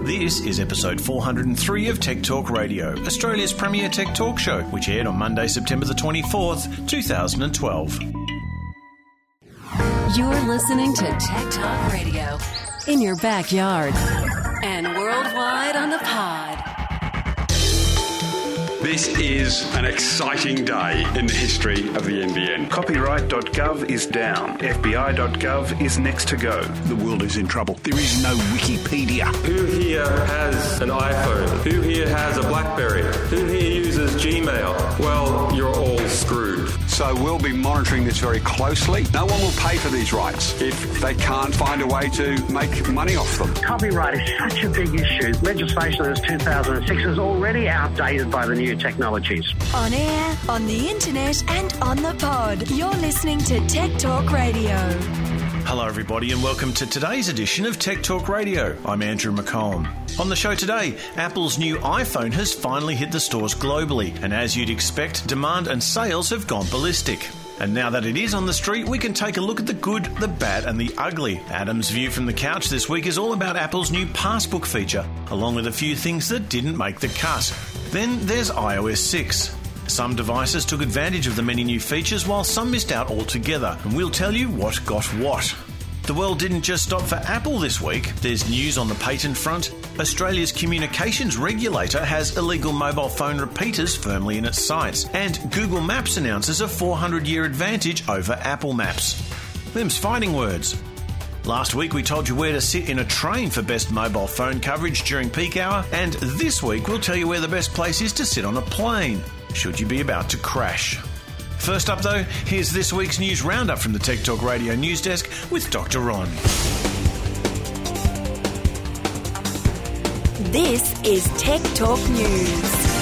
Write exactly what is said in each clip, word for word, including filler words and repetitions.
This is episode four hundred three of Tech Talk Radio, Australia's premier tech talk show, which aired on Monday, September the twenty-fourth, two thousand twelve. You're listening to Tech Talk Radio in your backyard and worldwide on the pod. This is an exciting day in the history of the N B N. Copyright dot gov is down. F B I dot gov is next to go. The world is in trouble. There is no Wikipedia. Who here has an iPhone? Who here has a BlackBerry? Who here uses Gmail? Well, you're all screwed. So we'll be monitoring this very closely. No one will pay for these rights if they can't find a way to make money off them. Copyright is such a big issue. Legislation since two thousand six is already outdated by the new technologies. On air, on the internet and on the pod. You're listening to Tech Talk Radio. Hello everybody and welcome to today's edition of Tech Talk Radio. I'm Andrew McComb. On the show today, Apple's new iPhone has finally hit the stores globally, and as you'd expect, demand and sales have gone ballistic. And now that it is on the street, we can take a look at the good, the bad and the ugly. Adam's View from the Couch this week is all about Apple's new Passbook feature, along with a few things that didn't make the cut. Then there's i O S six. Some devices took advantage of the many new features while some missed out altogether, and we'll tell you what got what. The world didn't just stop for Apple this week. There's news on the patent front. Australia's communications regulator has illegal mobile phone repeaters firmly in its sights. And Google Maps announces a four hundred year advantage over Apple Maps. Them's fighting words. Last week we told you where to sit in a train for best mobile phone coverage during peak hour, and this week we'll tell you where the best place is to sit on a plane, should you be about to crash. First up though, here's this week's news roundup from the Tech Talk Radio News Desk with Doctor Ron. This is Tech Talk News.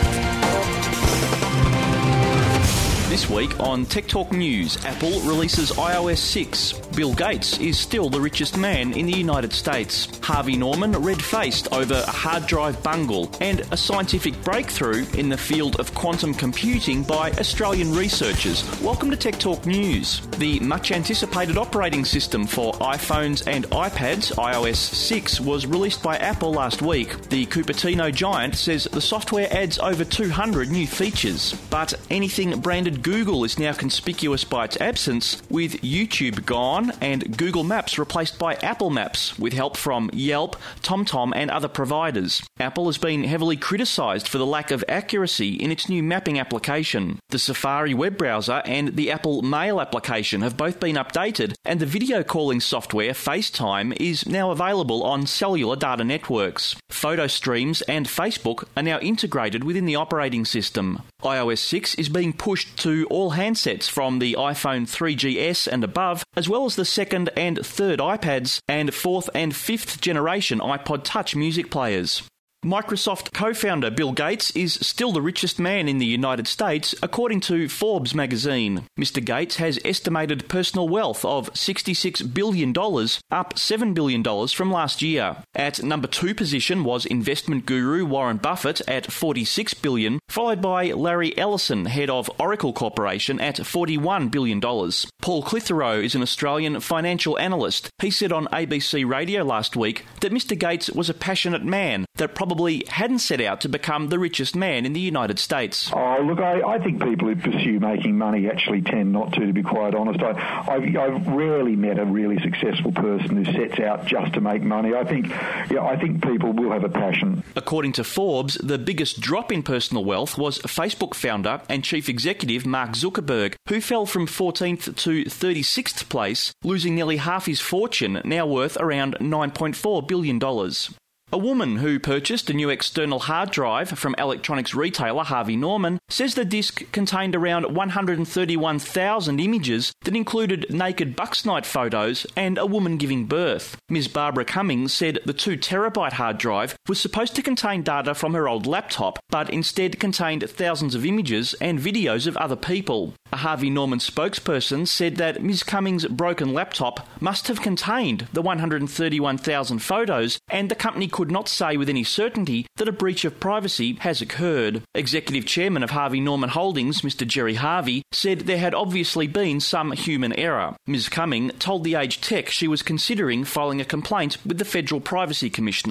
This week on Tech Talk News, Apple releases i O S six. Bill Gates is still the richest man in the United States. Harvey Norman red-faced over a hard drive bungle, and a scientific breakthrough in the field of quantum computing by Australian researchers. Welcome to Tech Talk News. The much-anticipated operating system for iPhones and iPads, i O S six, was released by Apple last week. The Cupertino giant says the software adds over two hundred new features, but anything branded Google is now conspicuous by its absence, with YouTube gone and Google Maps replaced by Apple Maps, with help from Yelp, TomTom and other providers. Apple has been heavily criticised for the lack of accuracy in its new mapping application. The Safari web browser and the Apple Mail application have both been updated, and the video calling software FaceTime is now available on cellular data networks. Photo streams and Facebook are now integrated within the operating system. i O S six is being pushed to all handsets from the iPhone three G S and above, as well as the second and third iPads and fourth and fifth generation iPod Touch music players. Microsoft co-founder Bill Gates is still the richest man in the United States, according to Forbes magazine. Mister Gates has estimated personal wealth of sixty-six billion dollars, up seven billion dollars from last year. At number two position was investment guru Warren Buffett at forty-six billion dollars, followed by Larry Ellison, head of Oracle Corporation, at forty-one billion dollars. Paul Clitheroe is an Australian financial analyst. He said on A B C Radio last week that Mister Gates was a passionate man that probably Probably hadn't set out to become the richest man in the United States. Oh, look, I, I think people who pursue making money actually tend not to, to be quite honest. I, I've, I've rarely met a really successful person who sets out just to make money. I think, yeah, I think people will have a passion. According to Forbes, the biggest drop in personal wealth was Facebook founder and chief executive Mark Zuckerberg, who fell from fourteenth to thirty-sixth place, losing nearly half his fortune, now worth around nine point four billion dollars. A woman who purchased a new external hard drive from electronics retailer Harvey Norman says the disc contained around one hundred thirty-one thousand images that included naked Bucks night photos and a woman giving birth. Miz Barbara Cummings said the two terabyte hard drive was supposed to contain data from her old laptop, but instead contained thousands of images and videos of other people. A Harvey Norman spokesperson said that Miz Cummings' broken laptop must have contained the one hundred thirty-one thousand photos, and the company could not say with any certainty that a breach of privacy has occurred. Executive Chairman of Harvey Norman Holdings, Mister Jerry Harvey, said there had obviously been some human error. Miz Cummings told The Age Tech she was considering filing a complaint with the Federal Privacy Commissioner.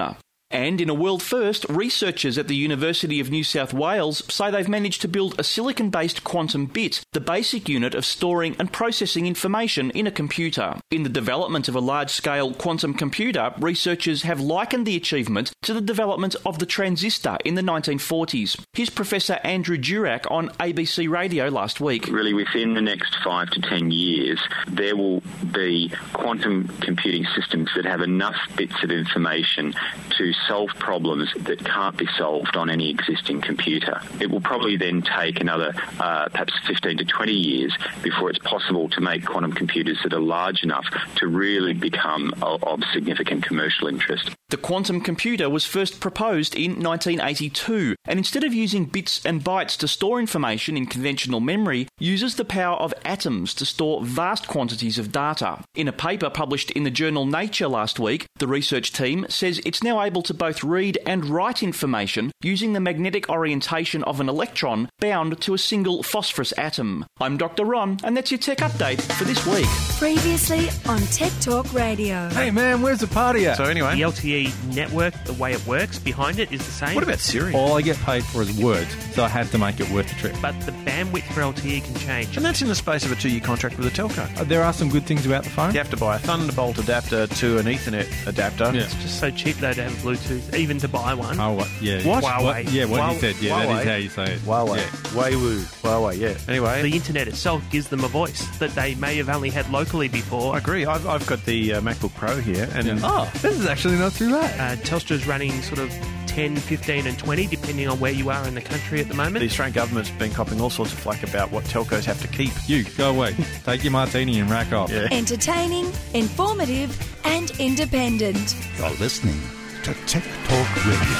And in a world first, researchers at the University of New South Wales say they've managed to build a silicon-based quantum bit, the basic unit of storing and processing information in a computer. In the development of a large-scale quantum computer, researchers have likened the achievement to the development of the transistor in the nineteen forties. Here's Professor Andrew Durack on A B C Radio last week. Really, within the next five to ten years, there will be quantum computing systems that have enough bits of information to solve problems that can't be solved on any existing computer. It will probably then take another uh, perhaps fifteen to twenty years before it's possible to make quantum computers that are large enough to really become of, of significant commercial interest. The quantum computer was first proposed in nineteen eighty-two, and instead of using bits and bytes to store information in conventional memory, uses the power of atoms to store vast quantities of data. In a paper published in the journal Nature last week, the research team says it's now able to both read and write information using the magnetic orientation of an electron bound to a single phosphorus atom. I'm Doctor Ron, and that's your tech update for this week. Previously on Tech Talk Radio. Hey man, where's the party at? So anyway, the L T E network, the way it works behind it is the same. What about Siri? All I get paid for is words, so I had to make it worth the trip. But the bandwidth for L T E can change. And that's in the space of a two-year contract with a telco. Uh, there are some good things about the phone. You have to buy a Thunderbolt adapter to an Ethernet adapter. Yeah. It's just so cheap though to have Bluetooth, even to buy one. Oh, what? Yeah. What? Huawei. What? Yeah, what Huawei. you said. Yeah, Huawei. that is how you say it. Huawei. Yeah. Huawei. Huawei, yeah. Anyway. The internet itself gives them a voice that they may have only had locally before. I agree. I've, I've got the uh, MacBook Pro here. and Yeah. Oh, this is actually not too bad. Uh, Telstra's running sort of ten, fifteen and twenty, depending on where you are in the country at the moment. The Australian government's been copping all sorts of flack about what telcos have to keep. You, go away. Take your martini and rack off. Yeah. Entertaining, informative, and independent. You're listening to Tech Talk Radio.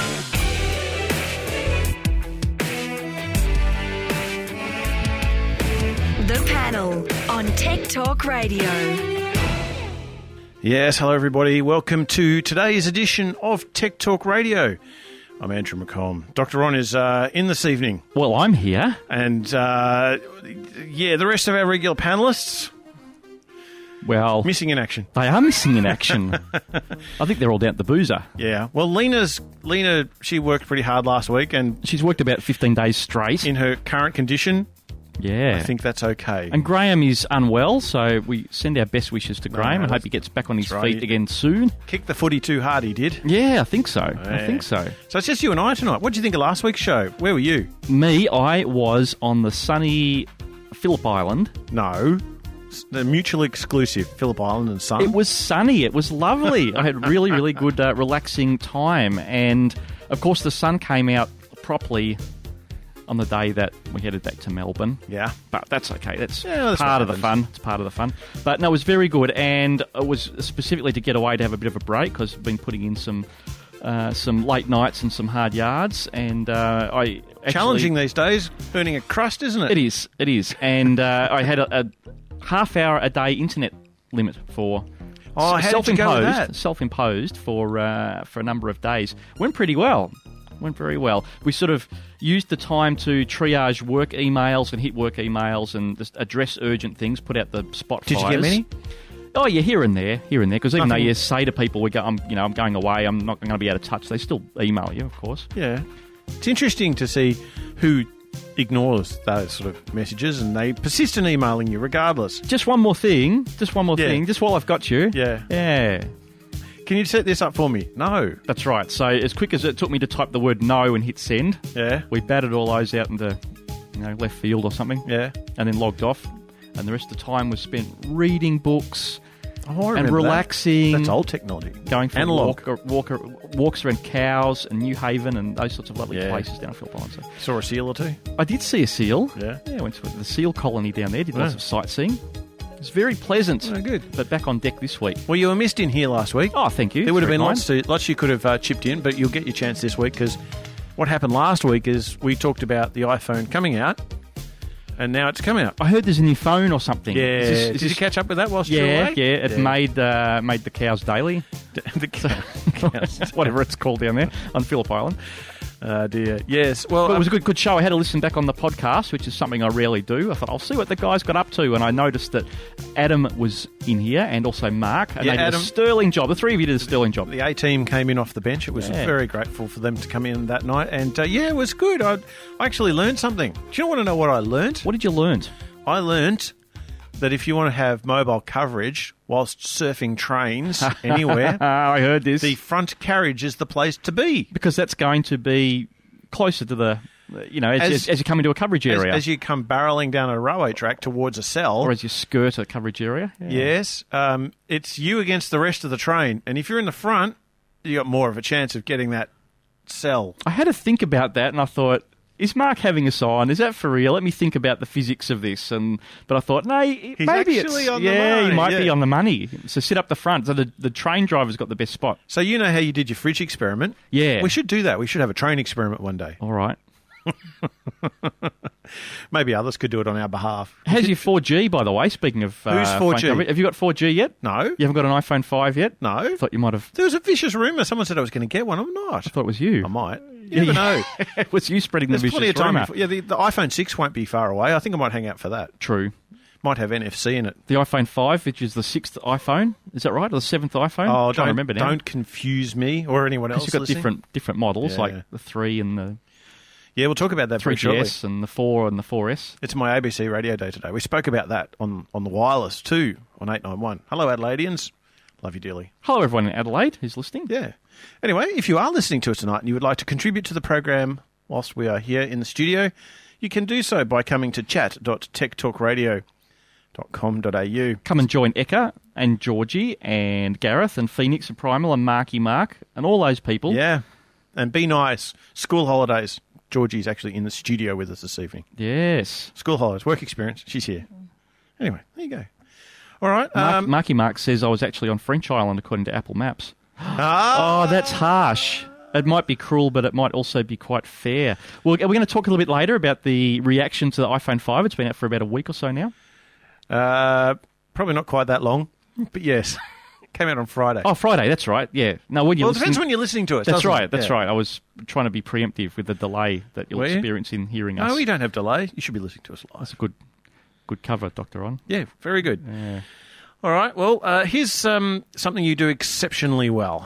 The Panel on Tech Talk Radio. Yes, hello everybody. Welcome to today's edition of Tech Talk Radio. I'm Andrew McComb. Doctor Ron is uh, in this evening. Well, I'm here. And, uh, yeah, the rest of our regular panellists, Well, missing in action. they are missing in action. I think they're all down at the boozer. Yeah. Well, Lena's, Lena, she worked pretty hard last week, and She's worked about fifteen days straight. in her current condition, Yeah. I think that's okay. And Graham is unwell, so we send our best wishes to No, Graham no, and hope that's- he gets back on his that's right. feet again soon. Kicked the footy too hard, he did. Yeah, I think so. I Yeah. think so. So it's just you and I tonight. What did you think of last week's show? Where were you? Me, I was on the sunny Phillip Island. No. The mutually exclusive Phillip Island and Sun. It was sunny. It was lovely. I had really, really good, uh, relaxing time. And, of course, the sun came out properly on the day that we headed back to Melbourne. Yeah. But that's okay. That's, Yeah, that's part what of the happens. fun. It's part of the fun. But, no, it was very good. And it was specifically to get away to have a bit of a break because I've been putting in some... Uh, some late nights and some hard yards, and uh, I actually, challenging these days, burning a crust, isn't it? It is, it is, and uh, I had a, a half hour a day internet limit for Oh, how did you go with that? self-imposed for uh, for a number of days. Went pretty well. Went very well. We sort of used the time to triage work emails and hit work emails and just address urgent things. Put out the spot Did you fires. get many? Oh yeah, here and there, here and there. Because even Nothing- though you say to people, "We go, I'm, you know, I'm going away. I'm not going to be able to touch," they still email you, of course. Yeah. It's interesting to see who ignores those sort of messages and they persist in emailing you regardless. Just one more thing. Just one more Yeah. thing. Just while I've got you. Yeah. Yeah. Can you set this up for me? No. That's right. So as quick as it took me to type the word no and hit send, Yeah. we batted all those out into, you know, left field or something. Yeah. And then logged off. And the rest of the time was spent reading books Oh, I and remember relaxing. that. That's old technology. Going for Analog. walk, walk, walks around Cows and New Haven and those sorts of lovely Yeah. places down Phillip Island. So Saw a seal or two. I did see a seal. Yeah. Yeah, I went to the seal colony down there, did Yeah. lots of sightseeing. It was very pleasant. Oh, good. But back on deck this week. Well, you were missed in here last week. Oh, thank you. There would have Very been kind. lots, to, lots you could have uh, chipped in, but you'll get your chance this week because what happened last week is we talked about the iPhone coming out, and now it's come out. I heard there's a new phone or something. Yeah. Is this- is Did this- you catch up with that whilst you were Yeah, away? yeah. It made uh, made the Cows Daily. the cows. Whatever it's called down there on Phillip Island. Uh, dear. Yes. Well, But it was a um, good good show. I had to listen back on the podcast, which is something I rarely do. I thought, I'll see what the guys got up to. And I noticed that Adam was in here and also Mark. And Yeah, they did Adam- a sterling job. The three of you did a sterling job. the A team came in off the bench. It was Yeah. very grateful for them to come in that night, and uh, yeah, it was good. I, I actually learned something. Do you want to know what I learned? What did you learn? I learnt that if you want to have mobile coverage whilst surfing trains anywhere, I heard this. the front carriage is the place to be. Because that's going to be closer to the, you know, as, As- as, as you come into a coverage As, area. as you come barreling down a railway track towards a cell, or as you skirt a coverage area. Yeah. yes, um, it's you against the rest of the train. And if you're in the front, you got more of a chance of getting that cell. I had to think about that, and I thought, is Mark having us on? Is that for real? Let me think about the physics of this. And but I thought, no, maybe actually it's on the yeah, money, he might be yeah. on the money. So sit up the front. So the, the train driver's got the best spot. So you know how you did your fridge experiment? Yeah. We should do that. We should have a train experiment one day. All right. Maybe others could do it on our behalf. How's your four G, by the way? Speaking of Who's uh, four phone G? coverage, have you got four G yet? No. You haven't got an iPhone five yet? No. Thought you might have. There was a vicious rumour. Someone said I was going to get one. I'm not. I thought it was you. I might. You never know. It was you spreading There's the vicious plenty of time. rumour. Before, yeah, the, the iPhone six won't be far away. I think I might hang out for that. True. Might have N F C in it. The iPhone five, which is the sixth iPhone, is that right? Or the seventh iPhone? Oh, I'm trying don't, to remember now. don't confuse me or anyone else Because you've got listening. different different models, Yeah. like the three and the Yeah, we'll talk about that very three shortly. G S and the four and the four S. It's my A B C radio day today. We spoke about that on, on the wireless too on eight nine one. Hello, Adelaideans. Love you dearly. Hello, everyone in Adelaide who's listening. Yeah. Anyway, if you are listening to us tonight and you would like to contribute to the program whilst we are here in the studio, you can do so by coming to chat dot tech talk radio dot com dot a u. Come and join Eka and Georgie and Gareth and Phoenix and Primal and Marky Mark and all those people. Yeah. And be nice. School holidays. Georgie's actually in the studio with us this evening. Yes. School holidays, work experience. She's here. Anyway, there you go. All right. Mark, Um, Marky Mark says I was actually on French Island according to Apple Maps. ah, Oh, that's harsh. It might be cruel, but it might also be quite fair. Well, are we going to talk a little bit later about the reaction to the iPhone five? It's been out for about a week or so now. Uh, probably not quite that long, but yes. Came out on Friday. Oh, Friday, that's right. Yeah. No, when you well, it listen- depends when you're listening to us. That's doesn't right. it? That's Yeah. right. I was trying to be preemptive with the delay that you'll Were you? experience in hearing us. No, we don't have delay. You should be listening to us live. That's a good, good cover, Doctor On. Yeah, very good. Yeah. All right. Well, uh, here's um, something you do exceptionally well.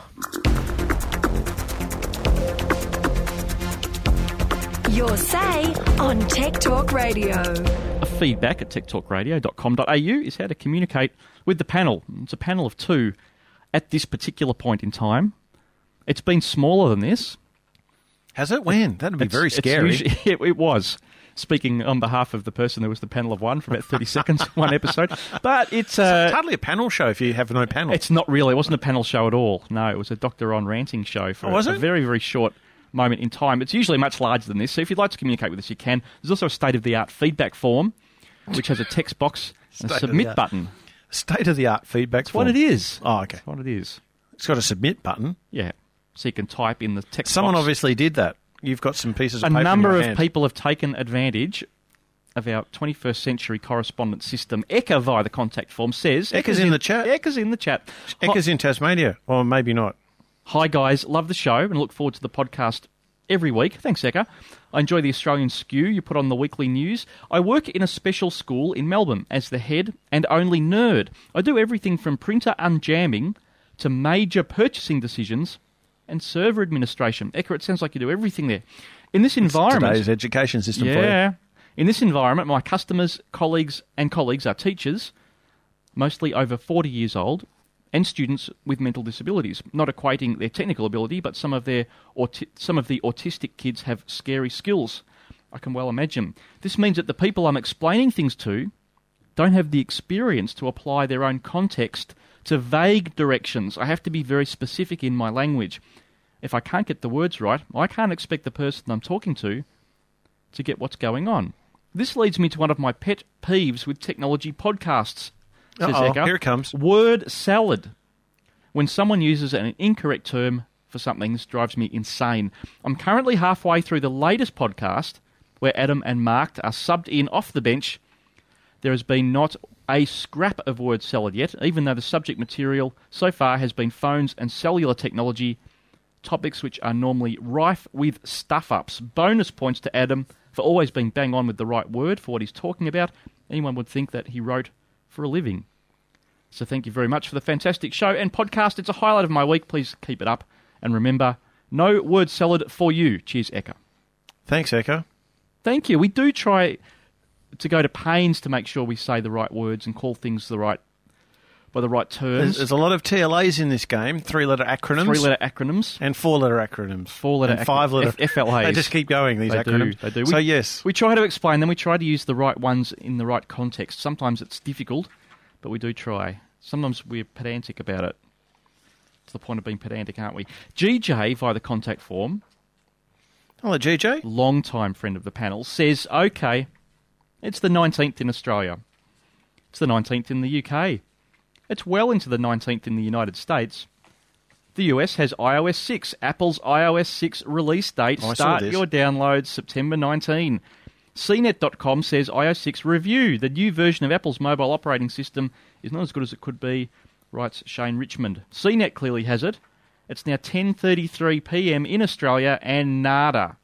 Your say on Tech Talk Radio. A feedback at tech talk radio dot com dot a u is how to communicate with the panel. It's a panel of two at this particular point in time. It's been smaller than this. Has it? When? That'd be It's- very it's scary. usually- it, it was. Speaking on behalf of the person who was the panel of one for about thirty seconds, one episode. But it's... Uh, it's hardly a panel show if you have no panel. It's not really. It wasn't a panel show at all. No, it was a Doctor On ranting show for Oh, was a, it? a very, very short moment in time. It's usually much larger than this, so if you'd like to communicate with us, you can. There's also a state-of-the-art feedback form, which has a text box and a submit State-of-the-art. button. State-of-the-art feedback That's what it is. Oh, okay. That's what it is. It's got a submit button. Yeah. So you can type in the text Someone box. obviously did that. You've got some pieces A of paper number in your of hand. people have taken advantage of our twenty-first century correspondence system. Eka, via the contact form, says... Eka's in the chat. Eka's in the chat. Eka's in Tasmania. Or maybe not. Hi, guys. Love the show and look forward to the podcast every week. Thanks, Eka. I enjoy the Australian skew you put on the weekly news. I work in a special school in Melbourne as the head and only nerd. I do everything from printer unjamming to major purchasing decisions and server administration. Eka, it sounds like you do everything there. In this environment... Today's education system for you. Yeah. In this environment, my customers, colleagues and colleagues are teachers, mostly over forty years old, and students with mental disabilities, not equating their technical ability, but some of their auti- some of the autistic kids have scary skills. I can well imagine. This means that the people I'm explaining things to don't have the experience to apply their own context to vague directions. I have to be very specific in my language. If I can't get the words right, I can't expect the person I'm talking to to get what's going on. This leads me to one of my pet peeves with technology podcasts, says Uh-oh, Eka. here it comes. Word salad. When someone uses an incorrect term for something, this drives me insane. I'm currently halfway through the latest podcast where Adam and Mark are subbed in off the bench. There has been not a scrap of word salad yet, even though the subject material so far has been phones and cellular technology, topics which are normally rife with stuff-ups. Bonus points to Adam for always being bang on with the right word for what he's talking about. Anyone would think that he wrote for a living. So thank you very much for the fantastic show and podcast. It's a highlight of my week. Please keep it up. And remember, no word salad for you. Cheers, Eka. Thanks, Eka. Thank you. We do try to go to pains to make sure we say the right words and call things the right by the right terms. There's, there's a lot of T L As in this game, three-letter acronyms. Three-letter acronyms. And four-letter acronyms. Four-letter and ac- five-letter... F- F L As. They just keep going, these they acronyms. Do, they do. So, we, yes. We try to explain them. We try to use the right ones in the right context. Sometimes it's difficult, but we do try. Sometimes we're pedantic about it. To the point of being pedantic, aren't we? G J, via the contact form... Hello, G J. Long-time friend of the panel, says, OK, it's the nineteenth in Australia. It's the nineteenth in the U K. It's well into the nineteenth in the United States. The U S has i O S six. Apple's i O S six release date. Oh, Start your downloads September nineteenth. C net dot com says i O S six review. The new version of Apple's mobile operating system is not as good as it could be, writes Shane Richmond. C net clearly has it. It's now ten thirty-three p.m. in Australia and nada.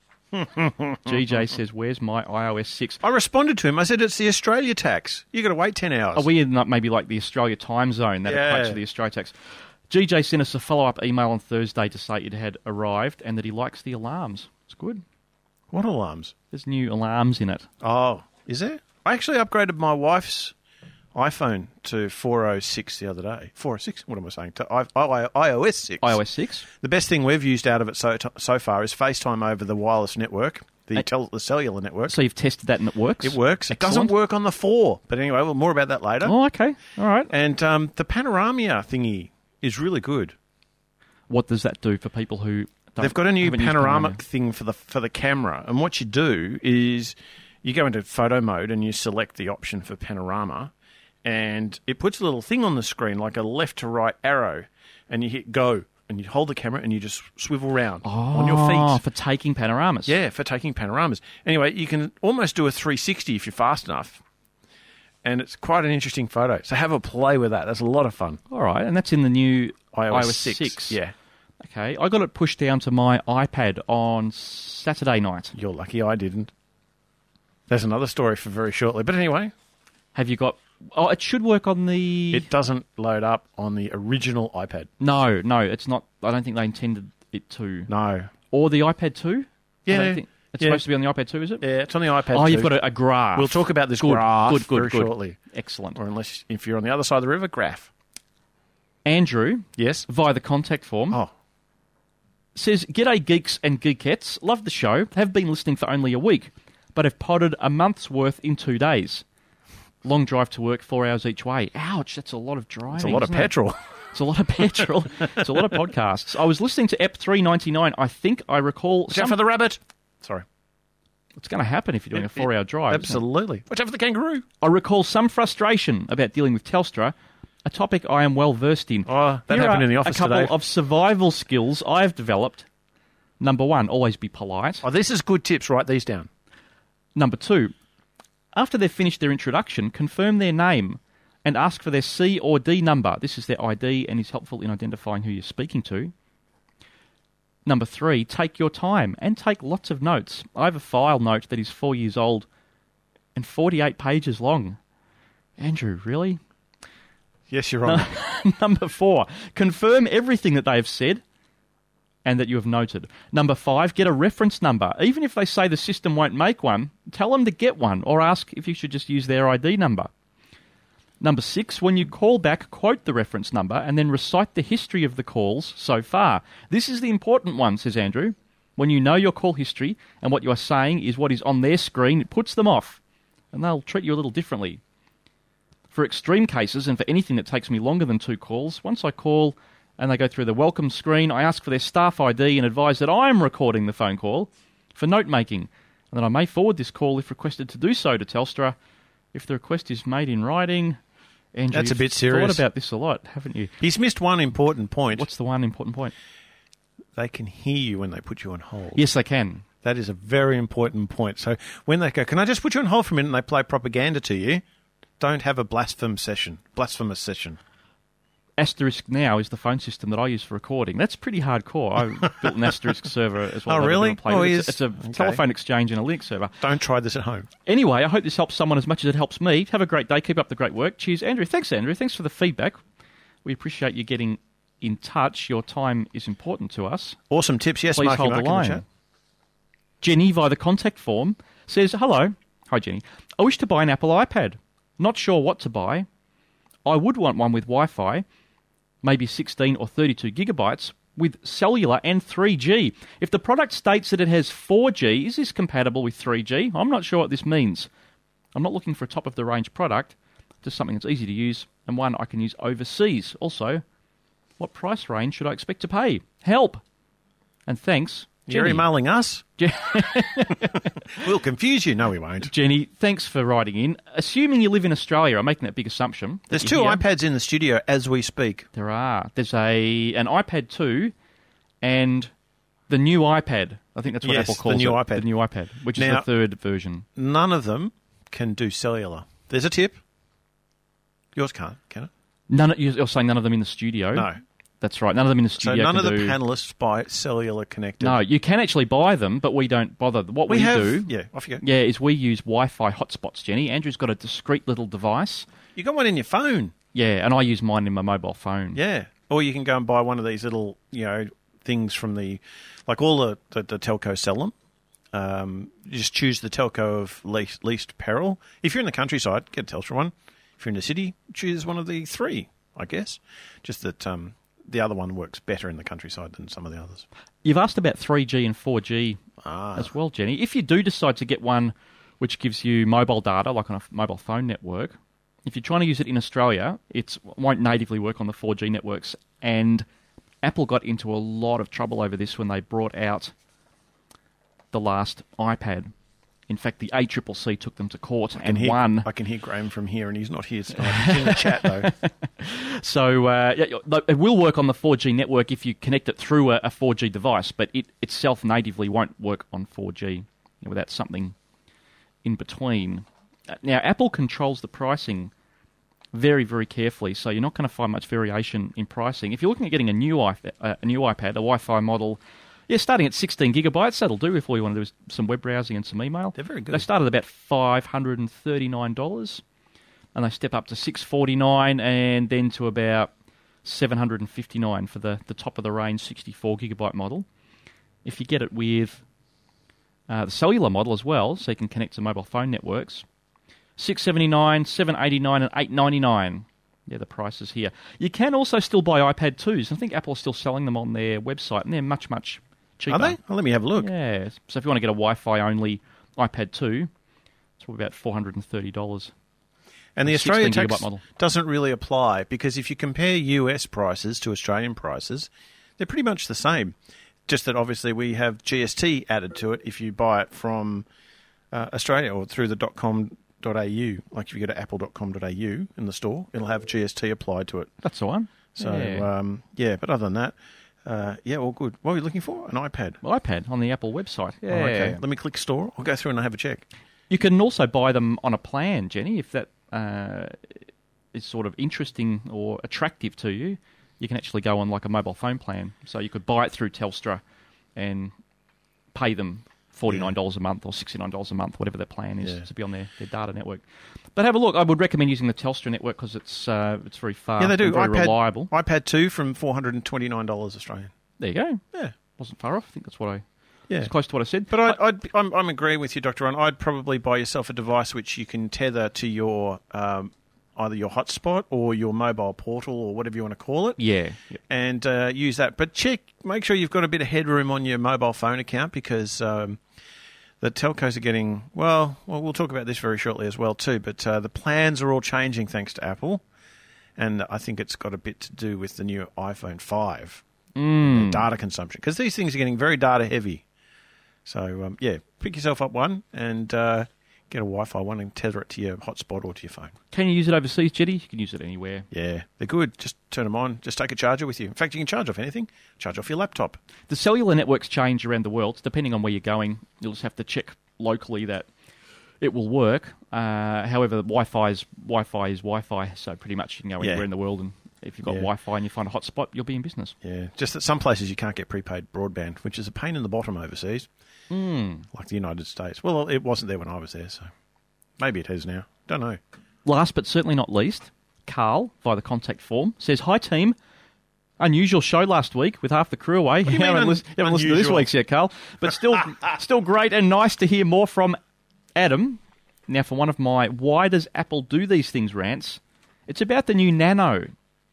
G J says, where's my i O S six? I responded to him. I said, it's the Australia tax. You've got to wait ten hours. Are we in maybe like the Australia time zone that Yeah. equates to the Australia tax? G J sent us a follow-up email on Thursday to say it had arrived and that he likes the alarms. It's good. What alarms? There's new alarms in it. Oh, is there? I actually upgraded my wife's iPhone to four oh six the other day. four oh six? What am I saying? To I, I, iOS six. iOS six? The best thing we've used out of it so so far is FaceTime over the wireless network, the, Uh, tel- the cellular network. So you've tested that and it works? It works. It Excellent. doesn't work on the four. But anyway, well, more about that later. Oh, okay. All right. And um, the Panoramia thingy is really good. What does that do for people who don't They've got a new haven't used panoramic Panorama? thing for the for the camera, and what you do is you go into photo mode and you select the option for panorama, and it puts a little thing on the screen like a left to right arrow, and you hit go, and you hold the camera and you just swivel round Oh, on your feet. for taking panoramas. Yeah, for taking panoramas. Anyway, you can almost do a three sixty if you're fast enough, and it's quite an interesting photo. So have a play with that. That's a lot of fun. All right, and that's in the new iOS, iOS six. six. Yeah. Okay, I got it pushed down to my iPad on Saturday night. You're lucky I didn't. There's another story for very shortly. But anyway. Have you got... Oh, it should work on the... It doesn't load up on the original iPad. No, no, it's not... I don't think they intended it to. No. Or the iPad two? Yeah. I don't think it's yeah. supposed to be on the iPad two, is it? Yeah, it's on the iPad Oh, too. you've got a, a graph. We'll talk about this good, graph good, good, very good. shortly. Excellent. Or unless, if you're on the other side of the river, graph. Andrew, yes, via the contact form, oh. says, G'day geeks and geekettes, love the show, have been listening for only a week, but have potted a month's worth in two days. Long drive to work, four hours each way. Ouch, that's a lot of driving. It's a lot of isn't it? petrol. It's a lot of petrol. It's a lot of podcasts. I was listening to E P three ninety-nine. I think I recall... Watch some... out for the rabbit. Sorry. It's going to happen if you're doing a four-hour drive. Absolutely. Watch out for the kangaroo. I recall some frustration about dealing with Telstra, a topic I am well versed in. Oh, that Here happened are in the office a couple today. of survival skills I've developed. Number one, always be polite. Oh, this is good tips. Write these down. Number two, after they've finished their introduction, confirm their name and ask for their C or D number. This is their I D and is helpful in identifying who you're speaking to. Number three, take your time and take lots of notes. I have a file note that is four years old and forty-eight pages long. Andrew, really? Yes, you're wrong. Number four, confirm everything that they have said and that you have noted. Number five, get a reference number. Even if they say the system won't make one, tell them to get one or ask if you should just use their I D number. Number six, when you call back, quote the reference number and then recite the history of the calls so far. This is the important one, says Andrew. When you know your call history and what you are saying is what is on their screen, it puts them off and they'll treat you a little differently. For extreme cases and for anything that takes me longer than two calls, once I call and they go through the welcome screen, I ask for their staff I D and advise that I am recording the phone call for note-making and that I may forward this call if requested to do so to Telstra. If the request is made in writing... Andrew, That's a bit you've serious. thought about this a lot, haven't you? He's missed one important point. What's the one important point? They can hear you when they put you on hold. Yes, they can. That is a very important point. So when they go, can I just put you on hold for a minute and they play propaganda to you, don't have a blasphemous session. Blasphemous session. Asterisk Now is the phone system that I use for recording. That's pretty hardcore. I built an Asterisk server as well. Oh, really? Oh, it's, it's a okay. telephone exchange and a Linux server. Don't try this at home. Anyway, I hope this helps someone as much as it helps me. Have a great day. Keep up the great work. Cheers, Andrew. Thanks, Andrew. Thanks for the feedback. We appreciate you getting in touch. Your time is important to us. Awesome tips. Yes, Please Marky hold Mark the in the line. chat. Jenny, via the contact form, says, hello. Hi, Jenny. I wish to buy an Apple iPad. Not sure what to buy. I would want one with Wi-Fi, maybe sixteen or thirty-two gigabytes, with cellular and three G. If the product states that it has four G, is this compatible with three G? I'm not sure what this means. I'm not looking for a top-of-the-range product, just something that's easy to use and one I can use overseas. Also, what price range should I expect to pay? Help! And thanks, You're Jenny. emailing us? We'll confuse you. No, we won't. Jenny, thanks for writing in. Assuming you live in Australia, I'm making that big assumption. that There's you're two here. iPads in the studio as we speak. There are. There's a an iPad two and the new iPad. I think that's what Yes, Apple calls the new it. iPad. The new iPad, which is Now- the third version. None of them can do cellular. There's a tip. Yours can't, can it? None. You're saying none of them in the studio? No. That's right. None of them in the So studio. none can of the do... panellists buy cellular connected. No, you can actually buy them, but we don't bother. What we, We have- do, yeah, off you go. yeah, is we use Wi-Fi hotspots. Jenny, Andrew's got a discreet little device. You got one in your phone. Yeah, and I use mine in my mobile phone. Yeah. Or you can go and buy one of these little, you know, things from the, like all the, the, the telcos sell them. Um, you just choose the telco of least, least peril. If you're in the countryside, get a Telstra one. If you're in the city, choose one of the three, I guess. Just that um, the other one works better in the countryside than some of the others. You've asked about three G and four G Ah. as well, Jenny. If you do decide to get one which gives you mobile data, like on a f- mobile phone network, if you're trying to use it in Australia, it won't natively work on the four G networks. And Apple got into a lot of trouble over this when they brought out the last iPad. In fact, the A C C C took them to court I can and hear, won. I can hear Graham from here, and he's not here tonight. He's in the chat, though. So uh, yeah, it will work on the four G network if you connect it through a, a four G device, but it itself natively won't work on four G, you know, without something in between. Uh, Now, Apple controls the pricing very, very carefully, so you're not going to find much variation in pricing. If you're looking at getting a new iPad, uh, a new iPad, a Wi-Fi model, yeah, starting at sixteen gigabytes, that'll do if all you want to do is some web browsing and some email. They're very good. They start at about five hundred thirty-nine dollars, and they step up to six hundred forty-nine dollars and then to about seven hundred fifty-nine dollars for the, the top of the range sixty-four gigabyte model. If you get it with uh, the cellular model as well, so you can connect to mobile phone networks, six hundred seventy-nine dollars, seven hundred eighty-nine dollars and eight hundred ninety-nine dollars. Yeah, the prices here. You can also still buy iPad twos. I think Apple is still selling them on their website, and they're much, much cheaper. Are they? Well, let me have a look. Yeah. So if you want to get a Wi-Fi only iPad two, it's probably about four hundred thirty dollars. And the A Australian sixteen tax gigabyte model. doesn't really apply, because if you compare U S prices to Australian prices, they're pretty much the same. Just that obviously we have G S T added to it if you buy it from uh, Australia or through the .com dot a u. Like if you go to apple dot com dot a u in the store, it'll have G S T applied to it. That's the one. So, Yeah. um, yeah, but other than that, uh, yeah, all good. What are you looking for? An iPad? iPad on the Apple website. Yeah. Oh, okay. Let me click store. I'll go through and have a check. You can also buy them on a plan, Jenny, if that uh, is sort of interesting or attractive to you. You can actually go on like a mobile phone plan. So you could buy it through Telstra and pay them forty-nine dollars a month or sixty-nine dollars a month, whatever their plan is, Yeah. to be on their, their data network. But have a look. I would recommend using the Telstra network because it's uh, it's very fast yeah, they do. and very iPad, reliable. iPad two from four hundred twenty-nine dollars Australian. There you go. Yeah. Wasn't far off. I think that's what I... Yeah. It's close to what I said. But I'd, I'd, I'm, I'm agreeing with you, Doctor Ron. I'd probably buy yourself a device which you can tether to your um, either your hotspot or your mobile portal or whatever you want to call it. Yeah. Yep. And uh, use that. But check, make sure you've got a bit of headroom on your mobile phone account, because um, the telcos are getting, well, well, we'll talk about this very shortly as well too, but uh, the plans are all changing thanks to Apple. And I think it's got a bit to do with the new iPhone five. Mm. And data consumption, because these things are getting very data heavy. So, um, yeah, pick yourself up one and uh, get a Wi-Fi one and tether it to your hotspot or to your phone. Can you use it overseas, Jetty? You can use it anywhere. Yeah, they're good. Just turn them on. Just take a charger with you. In fact, you can charge off anything. Charge off your laptop. The cellular networks change around the world. Depending on where you're going, you'll just have to check locally that it will work. Uh, however, Wi-Fi is Wi-Fi is Wi-Fi, so pretty much you can go anywhere Yeah. in the world, and if you've got Yeah. Wi-Fi and you find a hotspot, you'll be in business. Yeah, just that some places you can't get prepaid broadband, which is a pain in the bottom overseas, Mm. like the United States. Well, it wasn't there when I was there, so maybe it is now. Don't know. Last but certainly not least, Carl, via the contact form, says, "Hi team, unusual show last week with half the crew away. do you You mean haven't, un- lis- you haven't listened to this unusual? week's yet, Carl. But still, still great and nice to hear more from Adam. Now, for one of my why does Apple do these things rants, it's about the new Nano.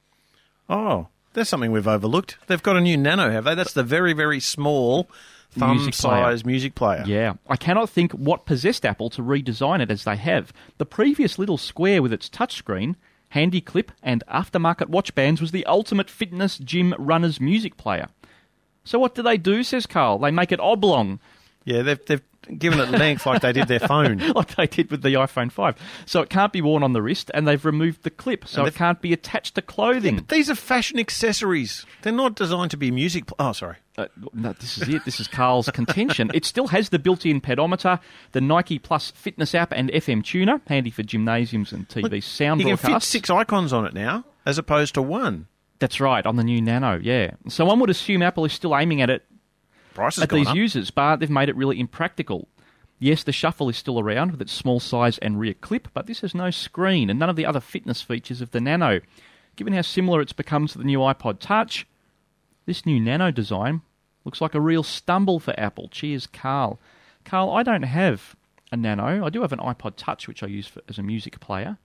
Oh, there's something we've overlooked. They've got a new Nano, have they? That's the very, very small Music player. thumb-sized music player. Yeah, I cannot think what possessed Apple to redesign it as they have. The previous little square with its touchscreen, handy clip, and aftermarket watch bands was the ultimate fitness gym runner's music player. So what do they do, says Carl? They make it oblong. Yeah, they've, they've given it length like they did their phone. Like they did with the iPhone five. So it can't be worn on the wrist, and they've removed the clip, so And it can't be attached to clothing. But these are fashion accessories. They're not designed to be music... Pl- oh, sorry. Uh, no, this is it. This is Carl's contention. It still has the built-in pedometer, the Nike Plus fitness app, and F M tuner, handy for gymnasiums and T V Look, sound you can fit broadcasts. six icons on it now, as opposed to one. That's right, on the new Nano, yeah. So one would assume Apple is still aiming at it Price has at gone these up. users, but they've made it really impractical. Yes, the Shuffle is still around with its small size and rear clip, but this has no screen and none of the other fitness features of the Nano. Given how similar it's become to the new iPod Touch, this new Nano design looks like a real stumble for Apple. Cheers, Carl. Carl, I don't have a Nano. I do have an iPod Touch, which I use for, as a music player.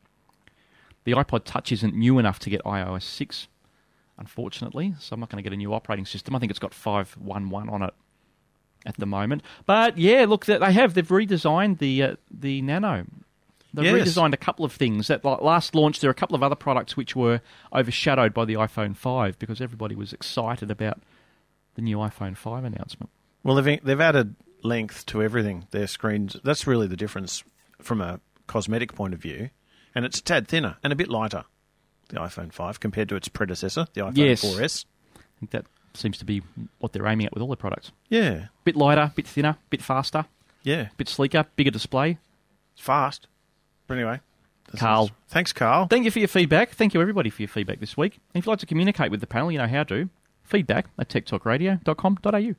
The iPod Touch isn't new enough to get i O S six, unfortunately, so I'm not going to get a new operating system. I think it's got five point eleven on it at the moment. But yeah, look, they have. They've redesigned the uh, the Nano. They've Yes. redesigned a couple of things. At like, last launch, there were a couple of other products which were overshadowed by the iPhone five because everybody was excited about the new iPhone five announcement. Well, they've, they've added length to everything. Their screens, that's really the difference from a cosmetic point of view. And it's a tad thinner and a bit lighter, the iPhone five, compared to its predecessor, the iPhone Yes. four S. I think that seems to be what they're aiming at with all their products. Yeah. Bit lighter, bit thinner, bit faster, Yeah. bit sleeker, bigger display. It's fast. But anyway. that's Carl. nice. Thanks, Carl. Thank you for your feedback. Thank you, everybody, for your feedback this week. And if you'd like to communicate with the panel, you know how to. Feedback at tech talk radio dot com dot a u.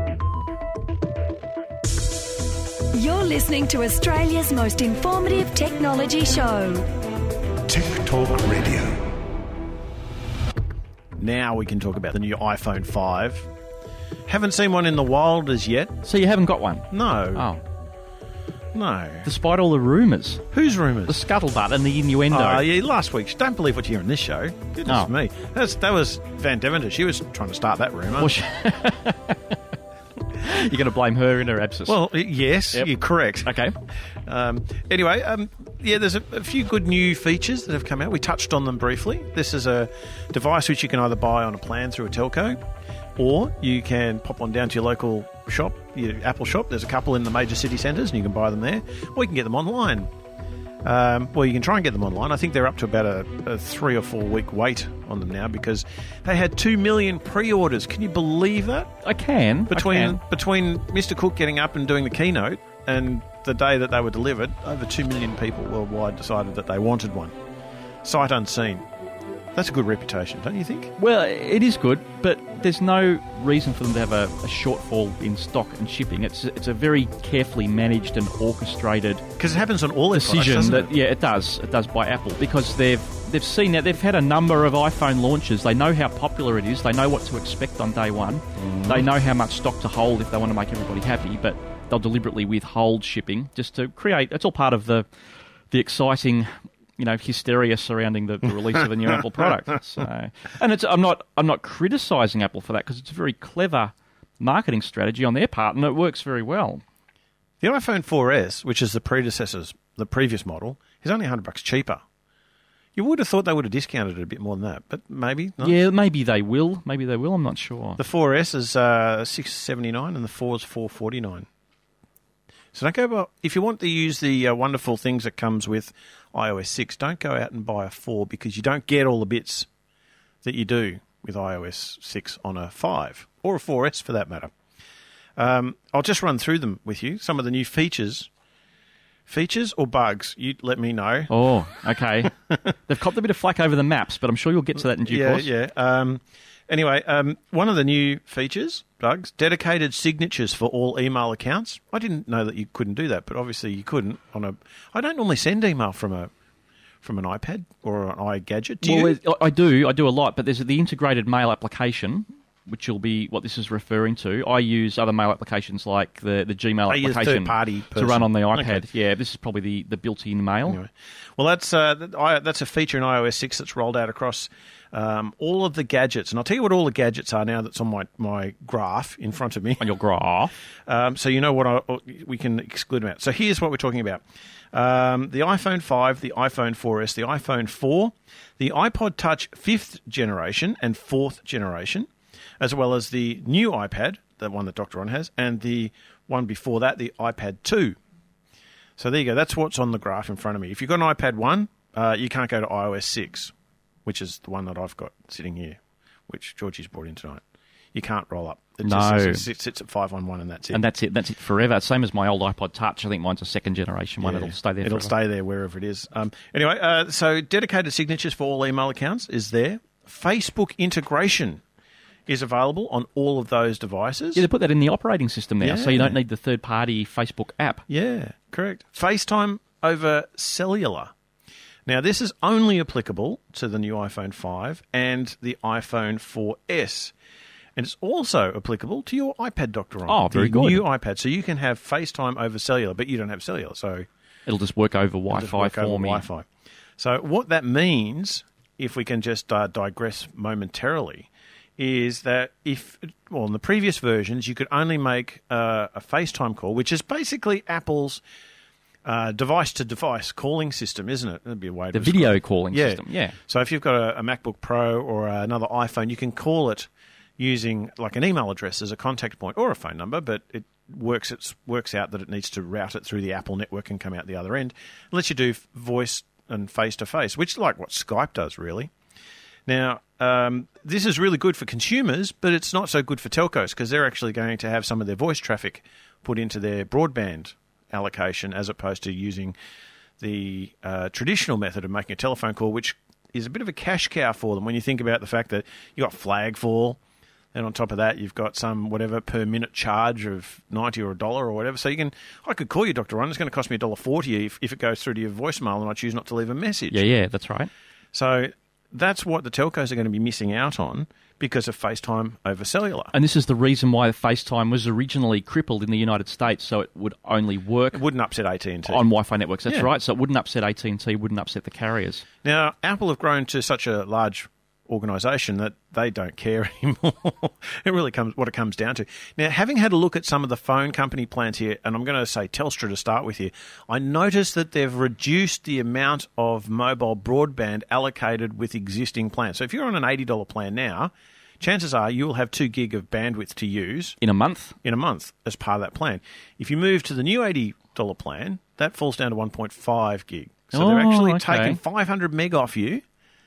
You're listening to Australia's most informative technology show. Tech Talk Radio. Now we can talk about the new iPhone five. Haven't seen one in the wild as yet. So you haven't got one? No. Oh. No. Despite all the rumours. Whose rumours? The scuttlebutt and the innuendo. Oh, yeah, last week. Don't believe what you hear on this show. Goodness Oh. me. That's, that was Van Deventer. She was trying to start that rumour. Well, she- You're going to blame her in her absence. Well, y- yes, Yep. you're correct. Okay. Um, anyway, um, yeah, there's a, a few good new features that have come out. We touched on them briefly. This is a device which you can either buy on a plan through a telco, or you can pop on down to your local shop, your Apple shop. There's a couple in the major city centres, and you can buy them there, or you can get them online. Um, well, you can try and get them online. I think they're up to about a, a three or four week wait on them now because they had two million pre-orders. Can you believe that? I can. Between I can. between Mister Cook getting up and doing the keynote and the day that they were delivered, over two million people worldwide decided that they wanted one. Sight unseen. That's a good reputation, don't you think? Well, it is good, but there's no reason for them to have a, a shortfall in stock and shipping. It's it's a very carefully managed and orchestrated Because it happens on all their products, decision doesn't that it? yeah, it does. It does by Apple because they've they've seen that they've had a number of iPhone launches. They know how popular it is. They know what to expect on day one. Mm-hmm. They know how much stock to hold if they want to make everybody happy. But they'll deliberately withhold shipping just to create. It's all part of the the exciting, you know, hysteria surrounding the, the release of a new Apple product. So, and it's I'm not I'm not criticising Apple for that because it's a very clever marketing strategy on their part, and it works very well. The iPhone four S, which is the predecessor's, the previous model, is only one hundred bucks cheaper. You would have thought they would have discounted it a bit more than that, but maybe not. Yeah, maybe they will. Maybe they will. I'm not sure. The four S is uh, six seventy-nine and the four is four forty-nine. So don't go by, if you want to use the uh, wonderful things that comes with i O S six, don't go out and buy a four because you don't get all the bits that you do with i O S six on a five or a four S for that matter. Um, I'll just run through them with you. Some of the new features Features or bugs? You let me know. Oh, okay. They've copped a bit of flack over the maps, but I'm sure you'll get to that in due yeah, course. Yeah, yeah. Um, anyway, um, one of the new features, bugs, dedicated signatures for all email accounts. I didn't know that you couldn't do that, but obviously you couldn't on a... I don't normally send email from a from an iPad or an iGadget. Do well, you? I do. I do a lot, but there's the integrated mail application, which will be what this is referring to. I use other mail applications like the, the Gmail Are you a application third-party to person? run on the iPad. Okay. Yeah, this is probably the, the built-in mail. Anyway. Well, that's uh, that, I, that's a feature in i O S six that's rolled out across um, all of the gadgets. And I'll tell you what all the gadgets are now that's on my, my graph in front of me. On your graph. Um, so you know what I, we can exclude them out. So here's what we're talking about. Um, the iPhone five, the iPhone four S, the iPhone four, the iPod Touch fifth generation and fourth generation, as well as the new iPad, the one that Doctor On has, and the one before that, the iPad two. So there you go. That's what's on the graph in front of me. If you've got an iPad one, uh, you can't go to i O S six, which is the one that I've got sitting here, which Georgie's brought in tonight. You can't roll up. It No. just sits, it sits at five one one and that's it. And that's it. That's it forever. Same as my old iPod Touch. I think mine's a second generation one. Yeah. It'll stay there It'll forever. stay there wherever it is. Um, anyway, uh, so dedicated signatures for all email accounts is there. Facebook integration is available on all of those devices. Yeah, they put that in the operating system now, so you Yeah. don't need the third-party Facebook app. Yeah, correct. FaceTime over cellular. Now, this is only applicable to the new iPhone five and the iPhone four S. And it's also applicable to your iPad, Doctor On. Oh, very the good. new iPad. So you can have FaceTime over cellular, but you don't have cellular. So It'll just work over it'll just Wi-Fi work for over me. Wi-Fi. So what that means, if we can just uh, digress momentarily, is that if, well, in the previous versions, you could only make uh, a FaceTime call, which is basically Apple's uh, device-to-device calling system, isn't it? That'd be a way to The describe video it. calling yeah. system, yeah. So if you've got a, a MacBook Pro or another iPhone, you can call it using like an email address as a contact point or a phone number, but it works it works out that it needs to route it through the Apple network and come out the other end. It lets you do voice and face-to-face, which is like what Skype does, really. Now, um, this is really good for consumers, but it's not so good for telcos because they're actually going to have some of their voice traffic put into their broadband allocation as opposed to using the uh, traditional method of making a telephone call, which is a bit of a cash cow for them when you think about the fact that you've got Flagfall, and on top of that, you've got some whatever per minute charge of ninety or a dollar or whatever. So you can, I could call you, Doctor Ron. It's going to cost me a dollar forty if, if it goes through to your voicemail and I choose not to leave a message. Yeah, yeah, that's right. So that's what the telcos are going to be missing out on because of FaceTime over cellular. And this is the reason why FaceTime was originally crippled in the United States, so it would only work It wouldn't upset A T and T. on Wi-Fi networks. That's Yeah. right. So it wouldn't upset A T and T, wouldn't upset the carriers. Now, Apple have grown to such a large organisation that they don't care anymore. It really comes what it comes down to. Now, having had a look at some of the phone company plans here, and I'm going to say Telstra to start with here, I noticed that they've reduced the amount of mobile broadband allocated with existing plans. So if you're on an eighty dollars plan now, chances are you'll have two gig of bandwidth to use In a month? in a month as part of that plan. If you move to the new eighty dollars plan, that falls down to one point five gig. So they're Oh, actually okay. taking five hundred meg off you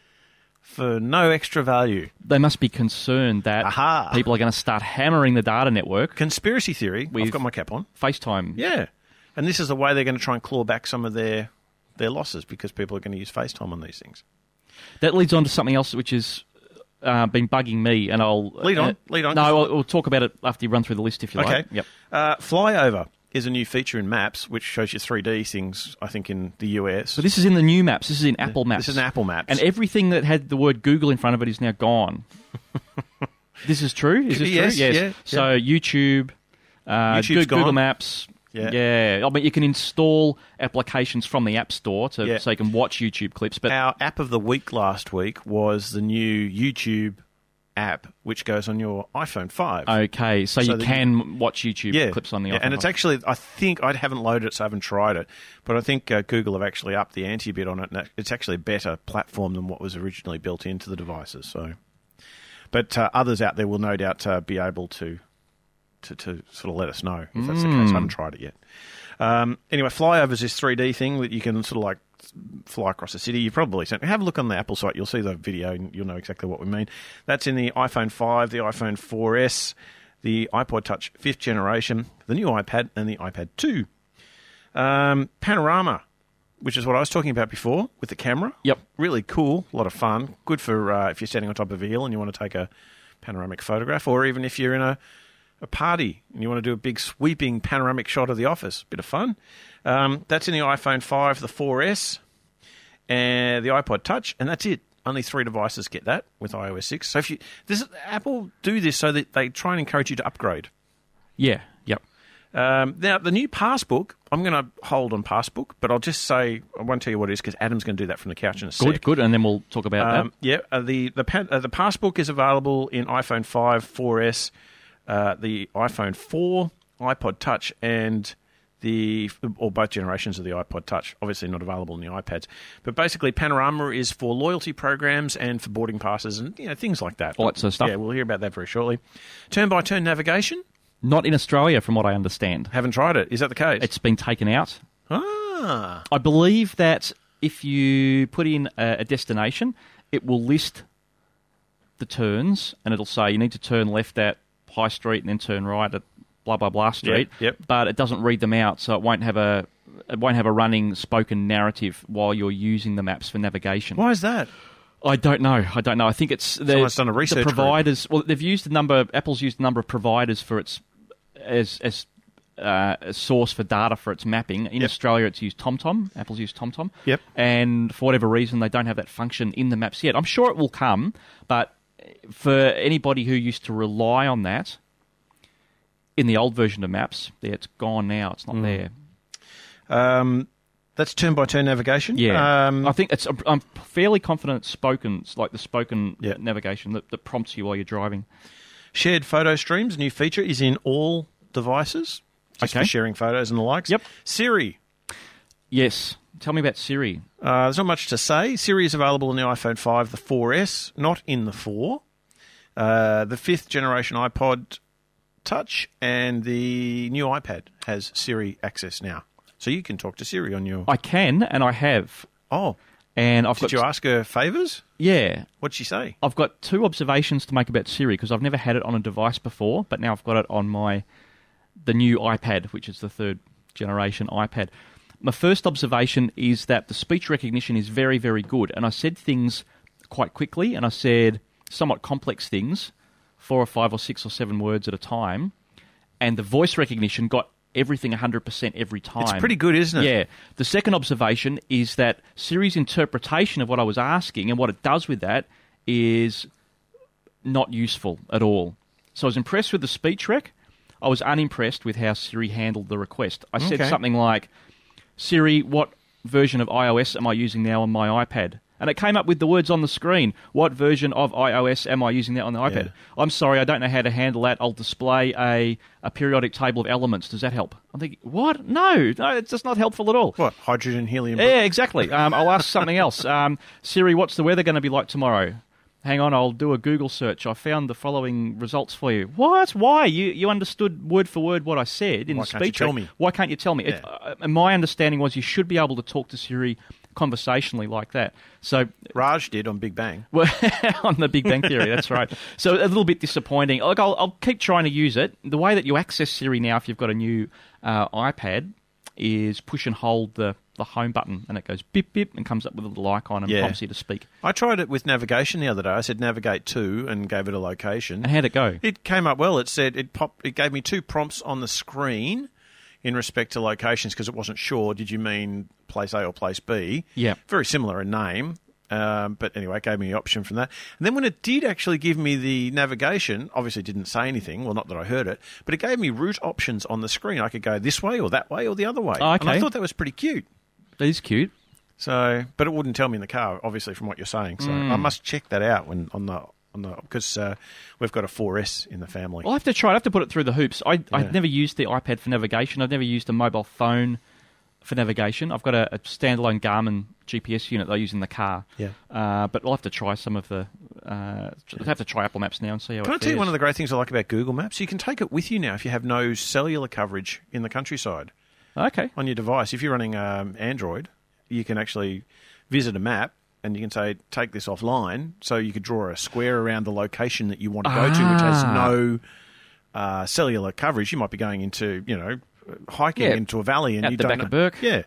for no extra value. They must be concerned that Aha. people are going to start hammering the data network. Conspiracy theory. With I've got my cap on. FaceTime. Yeah. And this is the way they're going to try and claw back some of their their losses because people are going to use FaceTime on these things. That leads on to something else which has uh, been bugging me, and I'll... Lead on, uh, lead on. No, I'll, we'll talk about it after you run through the list if you Okay. like. Yep. Uh, Flyover is a new feature in Maps which shows you three D things, I think, in the U S. So this is in the new Maps. This is in Apple Maps. This is in Apple Maps. And everything that had the word Google in front of it is now gone. This is true? Is this Yes, true? Yes. yeah, So YouTube, uh, YouTube's Goo- Google gone. Maps. Yeah. yeah. I mean, you can install applications from the App Store to, Yeah. so you can watch YouTube clips. But Our app of the week last week was the new YouTube app, which goes on your iPhone five. Okay, so, So you that can watch YouTube clips on the yeah, iPhone. and it's actually, I think, I haven't loaded it, so I haven't tried it, but I think uh, Google have actually upped the ante a bit on it, and it's actually a better platform than what was originally built into the devices. So, But uh, others out there will no doubt uh, be able to, to to sort of let us know if that's the case. I haven't tried it yet. Um, anyway, Flyover is this three D thing that you can sort of like fly across the city. You probably seen, have a look on the Apple site. You'll see the video and you'll know exactly what we mean. That's in the iPhone five, the iPhone four S, the iPod Touch fifth generation, the new iPad, and the iPad two. Um, Panorama, which is what I was talking about before with the camera. Yep. Really cool, a lot of fun. Good for uh, if you're standing on top of a hill and you want to take a panoramic photograph, or even if you're in a, a party and you want to do a big sweeping panoramic shot of the office. Bit of fun. Um, that's in the iPhone five, the four S, and the iPod Touch, and that's it. Only three devices get that with i O S six. So if you, this Apple do this so that they try and encourage you to upgrade. Yeah, yep. Um, now, the new Passbook, I'm going to hold on Passbook, but I'll just say, I won't tell you what it is because Adam's going to do that from the couch in a sec. Good, good, and then we'll talk about um, that. Yeah, uh, the the, pa- uh, the Passbook is available in iPhone five, four S, uh, the iPhone four, iPod Touch, and the or both generations of the iPod Touch. Obviously not available in the iPads. But basically, Panorama is for loyalty programs and for boarding passes and you know things like that. All that sort of stuff. Yeah, we'll hear about that very shortly. Turn-by-turn navigation. Not in Australia, from what I understand. Haven't tried it. Is that the case? It's been taken out. Ah. I believe that if you put in a, a destination, it will list the turns, and it'll say you need to turn left at High Street and then turn right at blah blah blah street. Yep, yep. But it doesn't read them out, so it won't have a it won't have a running spoken narrative while you're using the maps for navigation. Why is that? I don't know. I don't know. I think it's the, Someone's done a research the group. providers. Well, they've used a number. Apple's used a number of providers for its as as uh, a source for data for its mapping. In Yep. Australia, it's used TomTom. Apple's used TomTom. Yep. And for whatever reason, they don't have that function in the maps yet. I'm sure it will come, but for anybody who used to rely on that in the old version of Maps, yeah, it's gone now. It's not Mm. there. Um, that's turn-by-turn navigation. Yeah, Um, I think it's. I'm fairly confident it's spoken. It's like the spoken Yeah. navigation that, that prompts you while you're driving. Shared photo streams, new feature, is in all devices. Just Okay. for sharing photos and the likes. Yep. Siri. Yes. Tell me about Siri. Uh, there's not much to say. Siri is available in the iPhone five, the four S, not in the four. Uh, the fifth generation iPod Touch and the new iPad has Siri access now. So you can talk to Siri on your... I can, and I have. Oh. And I've Did got you ask her favours? Yeah. What'd she say? I've got two observations to make about Siri because I've never had it on a device before, but now I've got it on my the new iPad, which is the third generation iPad. My first observation is that the speech recognition is very, very good, and I said things quite quickly, and I said somewhat complex things, four or five or six or seven words at a time, and the voice recognition got everything one hundred percent every time. It's pretty good, isn't it? Yeah. The second observation is that Siri's interpretation of what I was asking and what it does with that is not useful at all. So I was impressed with the speech rec. I was unimpressed with how Siri handled the request. I said Okay. something like, Siri, what version of iOS am I using now on my iPad? And it came up with the words on the screen. What version of iOS am I using now on the iPad? Yeah. I'm sorry, I don't know how to handle that. I'll display a, a periodic table of elements. Does that help? I'm thinking, what? No, no, it's just not helpful at all. What, hydrogen, helium? Yeah, exactly. Um, I'll ask something else. Um, Siri, what's the weather going to be like tomorrow? Hang on, I'll do a Google search. I found the following results for you. What? Why? You you understood word for word what I said in Why the can't you speech. tell rec. me? Why can't you tell me? It, uh, and my understanding was you should be able to talk to Siri conversationally like that. So Raj did on Big Bang. Well, on the Big Bang Theory, that's right. So a little bit disappointing. Look, I'll, I'll keep trying to use it. The way that you access Siri now, if you've got a new uh, iPad, is push and hold the, the home button, and it goes beep beep and comes up with a little icon and Yeah. prompts you to speak. I tried it with navigation the other day. I said navigate to and gave it a location. And how'd it go? It came up well. It said it popped. It gave me two prompts on the screen in respect to locations because it wasn't sure. Did you mean place A or place B? Yeah. Very similar in name. Um, but anyway, it gave me the option from that. And then when it did actually give me the navigation, obviously it didn't say anything, well, not that I heard it, but it gave me route options on the screen. I could go this way or that way or the other way. Oh, And I okay. thought that was pretty cute. That is cute. So, but it wouldn't tell me in the car, obviously, from what you're saying. So Mm. I must check that out when on the on the because uh, we've got a four S in the family. I'll have to try. I have to put it through the hoops. I, Yeah. I've never used the iPad for navigation. I've never used a mobile phone for navigation. I've got a, a standalone Garmin G P S unit that I use in the car. Yeah. Uh, but I'll have to try some of the... Uh, I'll have to try Apple Maps now and see how Can it I tell you fares. one of the great things I like about Google Maps? You can take it with you now if you have no cellular coverage in the countryside. Okay. On your device. If you're running um, Android, you can actually visit a map and you can say, take this offline, so you could draw a square around the location that you want to go to, which has Ah. no uh, cellular coverage. You might be going into, you know, hiking Yeah. into a valley and At you the don't back know. of Burke. Yeah.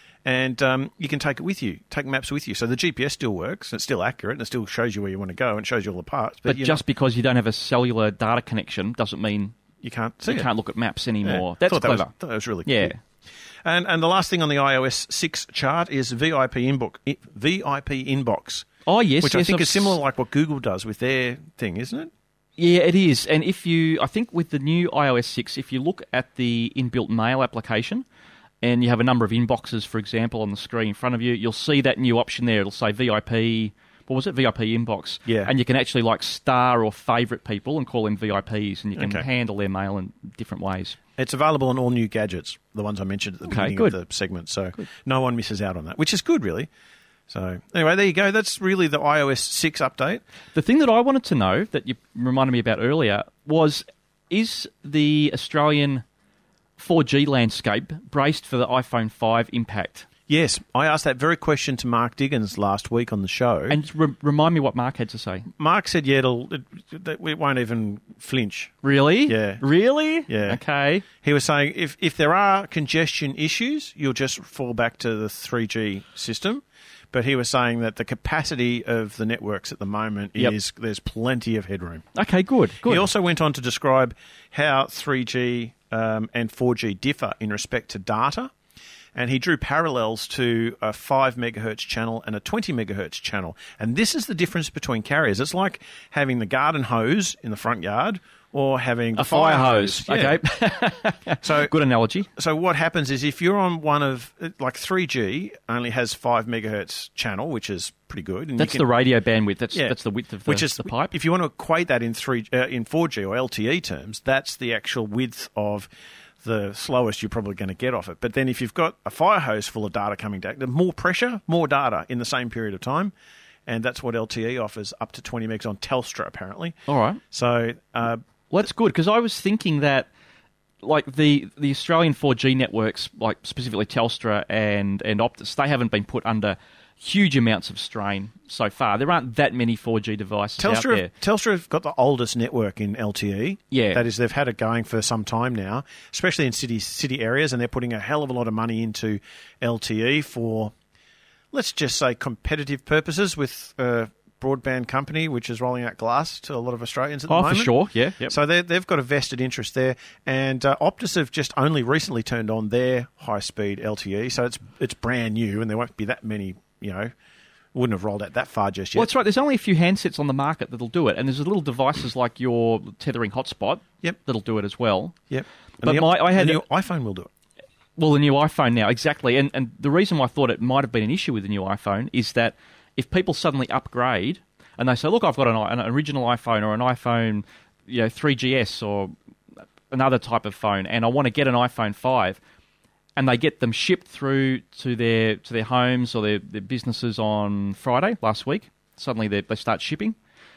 And um, you can take it with you, take maps with you. So the G P S still works, it's still accurate, and it still shows you where you want to go and shows you all the parts. But, you're just not- because you don't have a cellular data connection doesn't mean you can't see you it. can't look at maps Yeah. anymore. That's thought that clever. was, thought that was really cool. Yeah. And and the last thing on the iOS six chart is V I P inbox. V I P inbox. Oh, yes. Which I yes, think I've is similar like what Google does with their thing, isn't it? Yeah, it is. And if you, I think with the new iOS six, if you look at the inbuilt mail application and you have a number of inboxes, for example, on the screen in front of you, you'll see that new option there. It'll say V I P, what was it? V I P inbox. Yeah. And you can actually like star or favourite people and call them V I Ps, and you can Okay. handle their mail in different ways. It's available on all new gadgets, the ones I mentioned at the Okay, beginning good. of the segment. So no one misses out on that, which is good, really. So anyway, there you go. That's really the iOS six update. The thing that I wanted to know that you reminded me about earlier was, is the Australian four G landscape braced for the iPhone five impact? Yes, I asked that very question to Mark Diggins last week on the show. And re- remind me what Mark had to say. Mark said, yeah, it'll, it, it, it won't even flinch. Really? Yeah. Really? Yeah. Okay. He was saying if, if there are congestion issues, you'll just fall back to the three G system. But he was saying that the capacity of the networks at the moment Yep. is there's plenty of headroom. Okay, good. Good. He also went on to describe how three G um, and four G differ in respect to data. And he drew parallels to a five megahertz channel and a twenty megahertz channel. And this is the difference between carriers. It's like having the garden hose in the front yard or having the a fire hose. Yeah. Okay. So good analogy. So what happens is if you're on one of, like three G only has five megahertz channel, which is pretty good. And That's you can, the radio bandwidth. That's Yeah. that's the width of the, which is the pipe. If you want to equate that in three uh, in four G or L T E terms, that's the actual width of the slowest you're probably going to get off it. But then if you've got a fire hose full of data coming down, the more pressure, more data in the same period of time. And that's what L T E offers, up to twenty megs on Telstra, apparently. All right. So, uh, well, that's good, because I was thinking that, like, the, the Australian four G networks, like specifically Telstra and, and Optus, they haven't been put under huge amounts of strain so far. There aren't that many four G devices out Telstra, there. Telstra have got the oldest network in L T E. Yeah. That is, they've had it going for some time now, especially in city city areas, and they're putting a hell of a lot of money into L T E for, let's just say, competitive purposes with a broadband company which is rolling out glass to a lot of Australians at the Oh, moment. for sure, yeah. Yep. So they- they've got a vested interest there, and uh, Optus have just only recently turned on their high-speed L T E, so it's it's brand new, and there won't be that many, you know, wouldn't have rolled out that far just yet. Well, that's right. There's only a few handsets on the market that'll do it, and there's little devices like your tethering hotspot Yep. that'll do it as well. Yep. And But the, my, I had the new iPhone will do it. Well, the new iPhone now, exactly. And and the reason why I thought it might have been an issue with the new iPhone is that if people suddenly upgrade and they say, look, I've got an, an original iPhone or an iPhone, you know, three G S or another type of phone, and I want to get an iPhone five, and they get them shipped through to their to their homes or their, their businesses on Friday last week, suddenly they, they start shipping.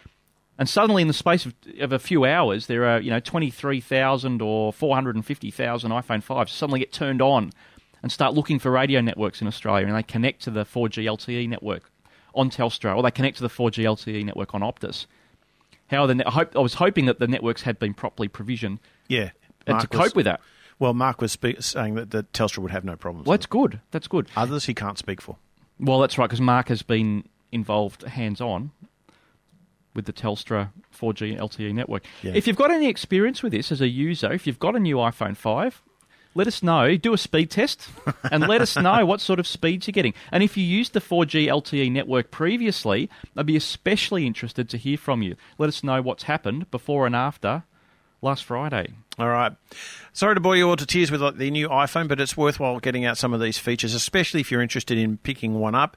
And suddenly, in the space of, of a few hours, there are, you know, twenty-three thousand or four hundred fifty thousand iPhone fives suddenly get turned on and start looking for radio networks in Australia, and they connect to the four G L T E network on Telstra, or they connect to the four G L T E network on Optus. How the ne- I, hope, I was hoping that the networks had been properly provisioned. Yeah, and Mark to was- cope with that. Well, Mark was spe- saying that, that Telstra would have no problems. Well, that's good. That's good. Others he can't speak for. Well, that's right, because Mark has been involved hands-on with the Telstra four G L T E network. Yeah. If you've got any experience with this as a user, if you've got a new iPhone five, let us know. Do a speed test and let us know what sort of speeds you're getting. And if you used the four G L T E network previously, I'd be especially interested to hear from you. Let us know what's happened before and after last Friday. All right. Sorry to bore you all to tears with like, the new iPhone, but it's worthwhile getting out some of these features, especially if you're interested in picking one up.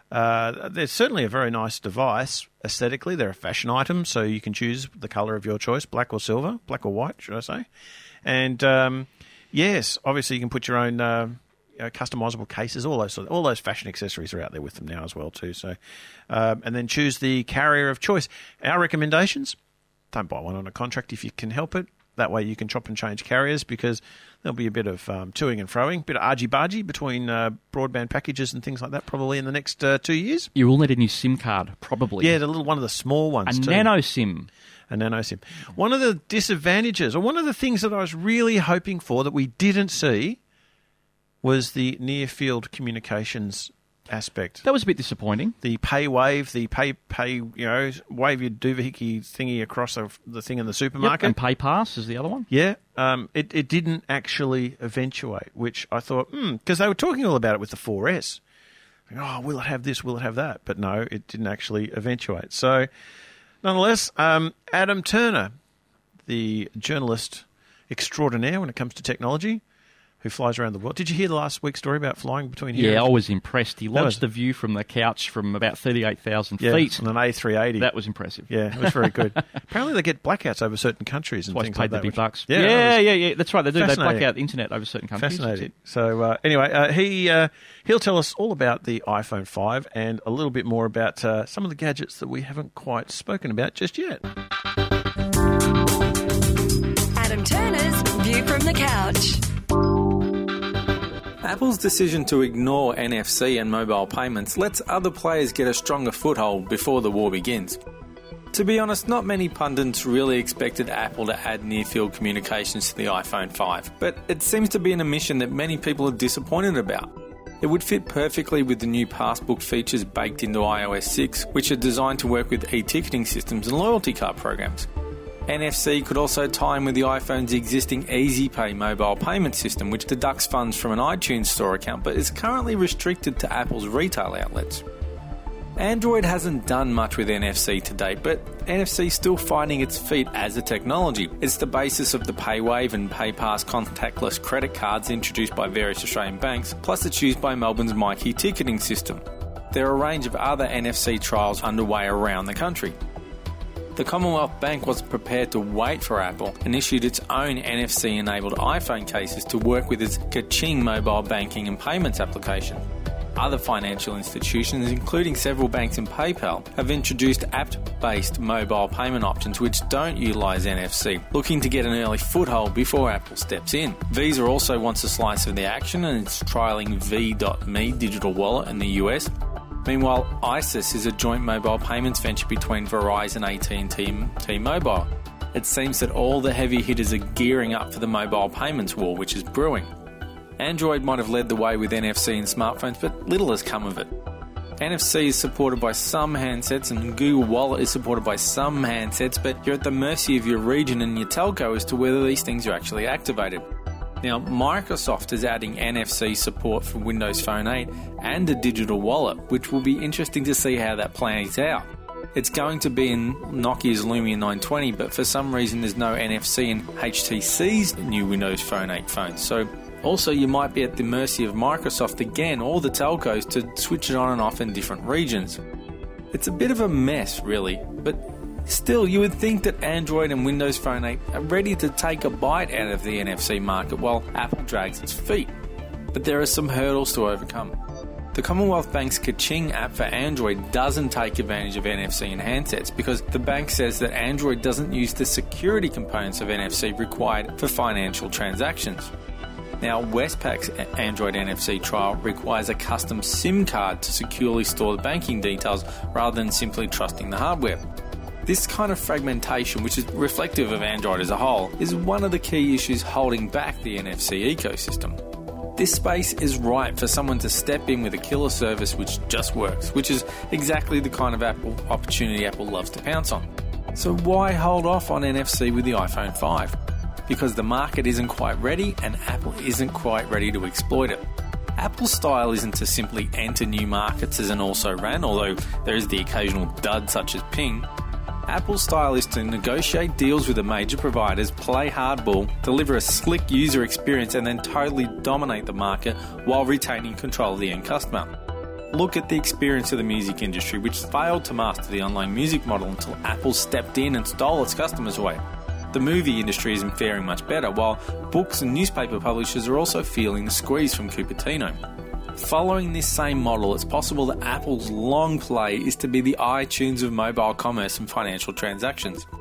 Uh, they're certainly a very nice device aesthetically. They're a fashion item, so you can choose the colour of your choice, black or silver, black or white, should I say. And, um, yes, obviously you can put your own uh, you know, customisable cases, all those, all those fashion accessories are out there with them now as well too. So, um, and then choose the carrier of choice. Our recommendations: don't buy one on a contract if you can help it. that way you can chop and change carriers, because there'll be a bit of um, toing and froing, a bit of argy-bargy between uh, broadband packages and things like that probably in the next uh, two years. You will need a new SIM card, probably. Yeah, the little one of the small ones a too. nano SIM. A nano SIM. One of the disadvantages, or one of the things that I was really hoping for that we didn't see, was the near-field communications aspect. That was a bit disappointing. The pay wave, the pay, pay you know, wave your doohickey thingy across the, the thing in the supermarket. Yep, and Pay Pass is the other one. Yeah, um, it, it didn't actually eventuate, which I thought, hmm, because they were talking all about it with the four S. Oh, will it have this, will it have that? But no, it didn't actually eventuate. So, nonetheless, um, Adam Turner, the journalist extraordinaire when it comes to technology, who flies around the world. Did you hear the last week's story about flying between here? Yeah, I was impressed. He launched was... the view from the couch from about thirty-eight thousand yeah, feet. on an A three eighty. That was impressive. Yeah, it was very good. Apparently they get blackouts over certain countries and That's things why like paid that. the big which... bucks. Yeah, yeah, yeah, yeah, that's right. They do. They black out the internet over certain countries. Fascinating. So uh, anyway, uh, he, uh, he'll tell us all about the iPhone five and a little bit more about uh, some of the gadgets that we haven't quite spoken about just yet. Adam Turner's View from the Couch. Apple's decision to ignore N F C and mobile payments lets other players get a stronger foothold before the war begins. To be honest, not many pundits really expected Apple to add near-field communications to the iPhone five, but it seems to be an omission that many people are disappointed about. It would fit perfectly with the new Passbook features baked into i O S six, which are designed to work with e-ticketing systems and loyalty card programs. N F C could also tie in with the iPhone's existing EasyPay mobile payment system, which deducts funds from an iTunes Store account but is currently restricted to Apple's retail outlets. Android hasn't done much with N F C to date, but N F C is still finding its feet as a technology. It's the basis of the PayWave and PayPass contactless credit cards introduced by various Australian banks, plus it's used by Melbourne's MyKey ticketing system. There are a range of other N F C trials underway around the country. The Commonwealth Bank wasn't prepared to wait for Apple and issued its own N F C-enabled iPhone cases to work with its Kaching mobile banking and payments application. Other financial institutions, including several banks and PayPal, have introduced app-based mobile payment options which don't utilise N F C, looking to get an early foothold before Apple steps in. Visa also wants a slice of the action and it's trialling V dot me digital wallet in the U S. Meanwhile, ISIS is a joint mobile payments venture between Verizon, A T and T and T-Mobile. It seems that all the heavy hitters are gearing up for the mobile payments war, which is brewing. Android might have led the way with N F C in smartphones, but little has come of it. N F C is supported by some handsets and Google Wallet is supported by some handsets, but you're at the mercy of your region and your telco as to whether these things are actually activated. Now, Microsoft is adding N F C support for Windows Phone eight and a digital wallet, which will be interesting to see how that plays out. It's going to be in Nokia's Lumia nine twenty, but for some reason there's no N F C in H T C's new Windows Phone eight phones. So, also you might be at the mercy of Microsoft again, or the telcos, to switch it on and off in different regions. It's a bit of a mess, really, but still, you would think that Android and Windows Phone eight are ready to take a bite out of the N F C market while Apple drags its feet. But there are some hurdles to overcome. The Commonwealth Bank's Kaching app for Android doesn't take advantage of N F C in handsets because the bank says that Android doesn't use the security components of N F C required for financial transactions. Now, Westpac's Android N F C trial requires a custom SIM card to securely store the banking details rather than simply trusting the hardware. This kind of fragmentation, which is reflective of Android as a whole, is one of the key issues holding back the N F C ecosystem. This space is ripe for someone to step in with a killer service which just works, which is exactly the kind of Apple opportunity Apple loves to pounce on. So why hold off on N F C with the iPhone five? Because the market isn't quite ready and Apple isn't quite ready to exploit it. Apple's style isn't to simply enter new markets as an also-ran, although there is the occasional dud such as Ping. Apple's style is to negotiate deals with the major providers, play hardball, deliver a slick user experience and then totally dominate the market while retaining control of the end customer. Look at the experience of the music industry, which failed to master the online music model until Apple stepped in and stole its customers away. The movie industry isn't faring much better, while books and newspaper publishers are also feeling the squeeze from Cupertino. Following this same model, it's possible that Apple's long play is to be the iTunes of mobile commerce and financial transactions.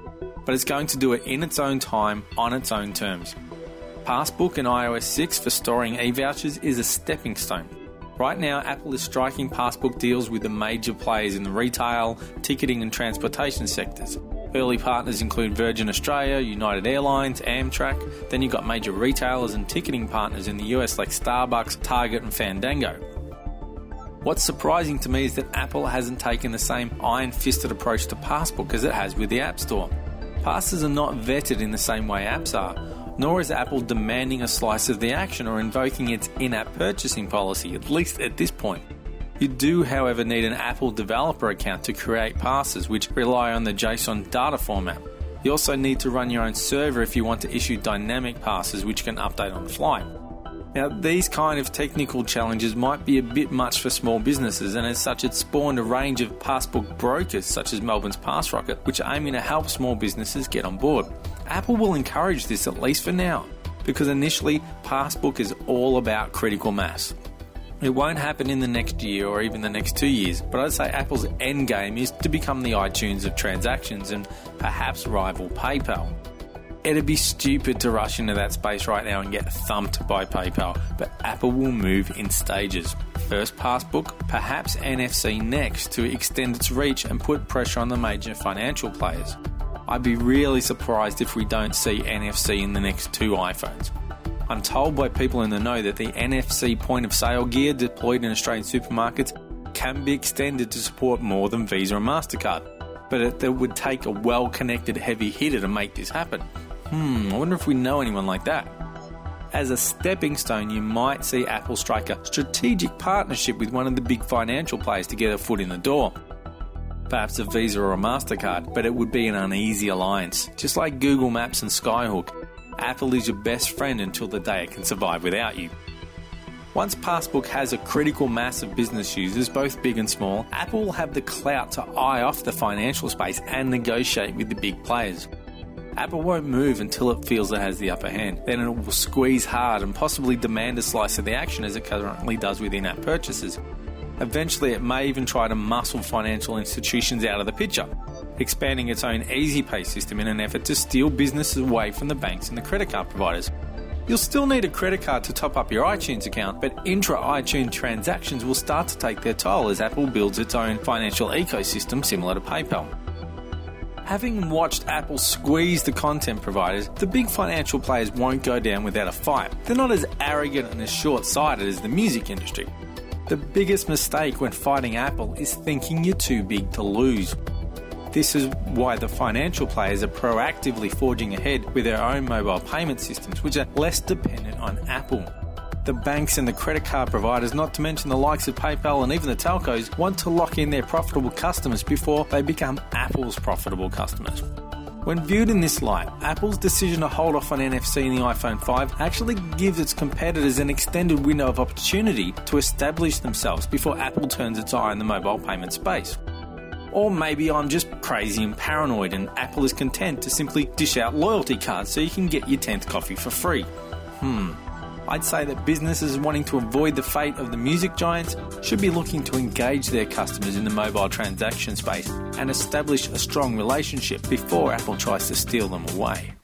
but it's going to do it in its own time, on its own terms. Passbook and i O S six for storing e-vouchers is a stepping stone. Right now, Apple is striking Passbook deals with the major players in the retail, ticketing and transportation sectors. Early partners include Virgin Australia, United Airlines, Amtrak. Then you've got major retailers and ticketing partners in the U S like Starbucks, Target and Fandango. What's surprising to me is that Apple hasn't taken the same iron-fisted approach to Passbook as it has with the App Store. Passes are not vetted in the same way apps are, nor is Apple demanding a slice of the action or invoking its in-app purchasing policy, at least at this point. You do, however, need an Apple developer account to create passes, which rely on the JSON data format. You also need to run your own server if you want to issue dynamic passes, which can update on the fly. Now, these kind of technical challenges might be a bit much for small businesses, and as such it spawned a range of Passbook brokers such as Melbourne's PassRocket, which are aiming to help small businesses get on board. Apple will encourage this, at least for now, because initially Passbook is all about critical mass. It won't happen in the next year or even the next two years, but I'd say Apple's end game is to become the iTunes of transactions and perhaps rival PayPal. It'd be stupid to rush into that space right now and get thumped by PayPal, but Apple will move in stages. First Passbook, perhaps N F C next to extend its reach and put pressure on the major financial players. I'd be really surprised if we don't see N F C in the next two iPhones. I'm told by people in the know that the N F C point-of-sale gear deployed in Australian supermarkets can be extended to support more than Visa and MasterCard, but it, it would take a well-connected heavy hitter to make this happen. Hmm, I wonder if we know anyone like that. As a stepping stone, you might see Apple strike a strategic partnership with one of the big financial players to get a foot in the door. Perhaps a Visa or a MasterCard, but it would be an uneasy alliance, just like Google Maps and Skyhook. Apple is your best friend until the day it can survive without you. Once Passbook has a critical mass of business users, both big and small, Apple will have the clout to eye off the financial space and negotiate with the big players. Apple won't move until it feels it has the upper hand. Then it will squeeze hard and possibly demand a slice of the action as it currently does with in-app purchases. Eventually, it may even try to muscle financial institutions out of the picture, expanding its own EasyPay system in an effort to steal businesses away from the banks and the credit card providers. You'll still need a credit card to top up your iTunes account, but intra-iTunes transactions will start to take their toll as Apple builds its own financial ecosystem similar to PayPal. Having watched Apple squeeze the content providers, the big financial players won't go down without a fight. They're not as arrogant and as short-sighted as the music industry. The biggest mistake when fighting Apple is thinking you're too big to lose. This is why the financial players are proactively forging ahead with their own mobile payment systems, which are less dependent on Apple. The banks and the credit card providers, not to mention the likes of PayPal and even the telcos, want to lock in their profitable customers before they become Apple's profitable customers. When viewed in this light, Apple's decision to hold off on N F C in the iPhone five actually gives its competitors an extended window of opportunity to establish themselves before Apple turns its eye on the mobile payment space. Or maybe I'm just crazy and paranoid and Apple is content to simply dish out loyalty cards so you can get your tenth coffee for free. Hmm. I'd say that businesses wanting to avoid the fate of the music giants should be looking to engage their customers in the mobile transaction space and establish a strong relationship before Apple tries to steal them away.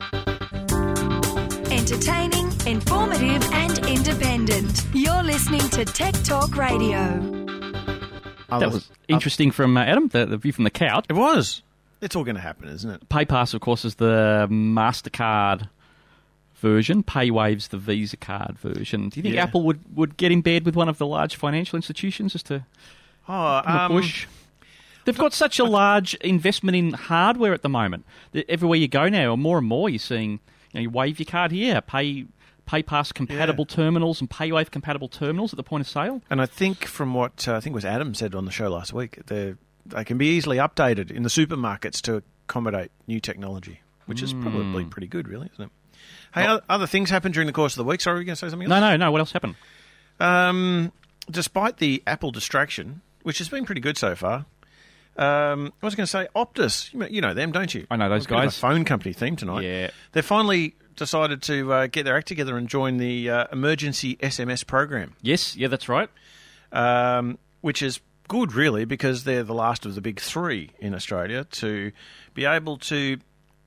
Entertaining, informative and independent. You're listening to Tech Talk Radio. That was interesting from uh, Adam, the, the view from the couch. It was. It's all going to happen, isn't it? PayPass, of course, is the MasterCard version. PayWave's the Visa card version. Do you think Yeah. Apple would, would get in bed with one of the large financial institutions just to Oh, give 'em a um, push? They've got such a large investment in hardware at the moment. That everywhere you go now, or more and more, you're seeing, you know, you wave your card here, pay PayPass compatible Yeah. terminals and PayWave compatible terminals at the point of sale. And I think from what uh, I think was Adam said on the show last week, they they can be easily updated in the supermarkets to accommodate new technology, which is probably pretty good, really, isn't it? Hey, Well- other, other things happened during the course of the week. Sorry, were you going to say something else? No, no, no. What else happened? Um, despite the Apple distraction, which has been pretty good so far, um, I was going to say Optus. You know, you know them, don't you? I know those It's a bit of a guys. phone company theme tonight. Yeah. They finally decided to uh, get their act together and join the uh, emergency S M S program. Yes, yeah, that's right. Um, which is good, really, because they're the last of the big three in Australia to be able to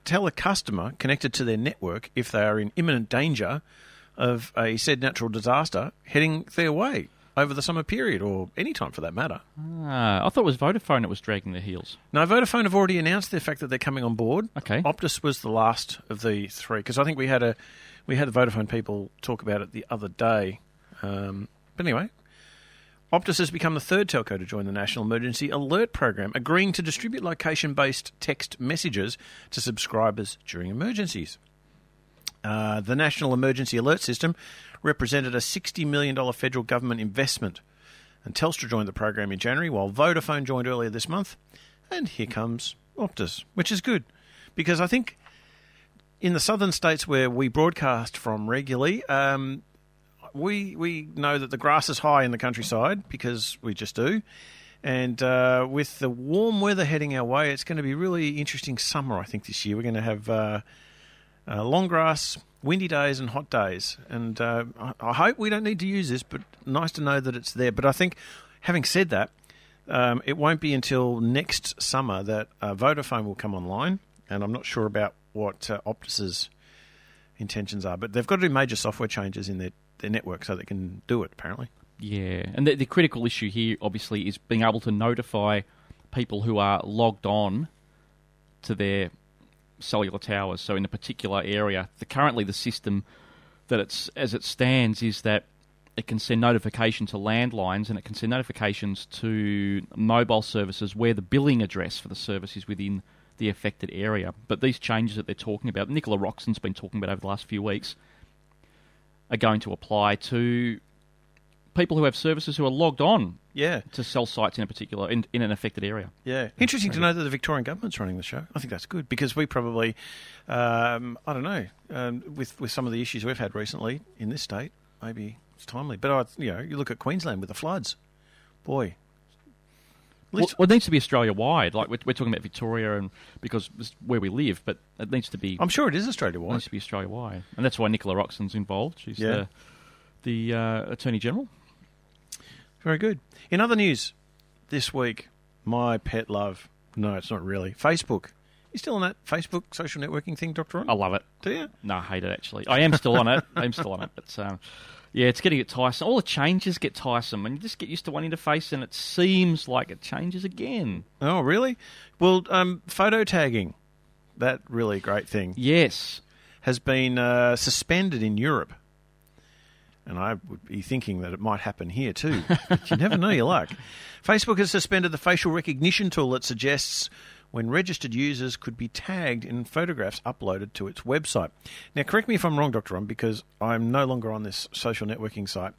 tell a customer connected to their network if they are in imminent danger of a said natural disaster heading their way over the summer period, or any time for that matter. Ah, I thought it was Vodafone that was dragging their heels. No, Vodafone have already announced the fact that they're coming on board. Okay. Optus was the last of the three, because I think we had a we had the Vodafone people talk about it the other day. Um, but anyway, Optus has become the third telco to join the National Emergency Alert Program, agreeing to distribute location-based text messages to subscribers during emergencies. Uh, the National Emergency Alert System represented a sixty million dollars federal government investment. And Telstra joined the program in January, while Vodafone joined earlier this month. And here comes Optus, which is good. Because I think in the southern states where we broadcast from regularly, um, we we know that the grass is high in the countryside, because we just do. And uh, with the warm weather heading our way, it's going to be a really interesting summer, I think, this year. We're going to have uh, uh, long grass, windy days and hot days. And uh, I, I hope we don't need to use this, but nice to know that it's there. But I think, having said that, um, it won't be until next summer that uh, Vodafone will come online. And I'm not sure about what uh, Optus's intentions are. But they've got to do major software changes in their, their network so they can do it, apparently. Yeah, and the, the critical issue here, obviously, is being able to notify people who are logged on to their cellular towers. So in a particular area, the, currently the system that it's as it stands is that it can send notification to landlines and it can send notifications to mobile services where the billing address for the service is within the affected area. But these changes that they're talking about, Nicola Roxon's been talking about over the last few weeks, are going to apply to people who have services who are logged on yeah. to cell sites in a particular in, in an affected area. Yeah, interesting to know that the Victorian government's running the show. I think that's good, because we probably, um, I don't know, um, with with some of the issues we've had recently in this state, maybe it's timely. But I, you know, you look at Queensland with the floods, boy. Well, well, it needs to be Australia-wide. Like we're, we're talking about Victoria, and because it's where we live, but it needs to be. I'm sure it is Australia-wide. It needs to be Australia-wide, and that's why Nicola Roxon's involved. She's yeah. the the uh, Attorney General. Very good. In other news this week, my pet love, no, it's not really, Facebook. You still on that Facebook social networking thing, Doctor Ron? I love it. Do you? No, I hate it, actually. I am still on it. I am still on it. But, um, yeah, it's getting it tiresome. All the changes get tiresome, and you just get used to one interface, and it seems like it changes again. Oh, really? Well, um, photo tagging, that really great thing. Yes. Has been uh, suspended in Europe. And I would be thinking that it might happen here too. But you never know your luck. Facebook has suspended the facial recognition tool that suggests when registered users could be tagged in photographs uploaded to its website. Now, correct me if I'm wrong, Doctor Ron, because I'm no longer on this social networking site.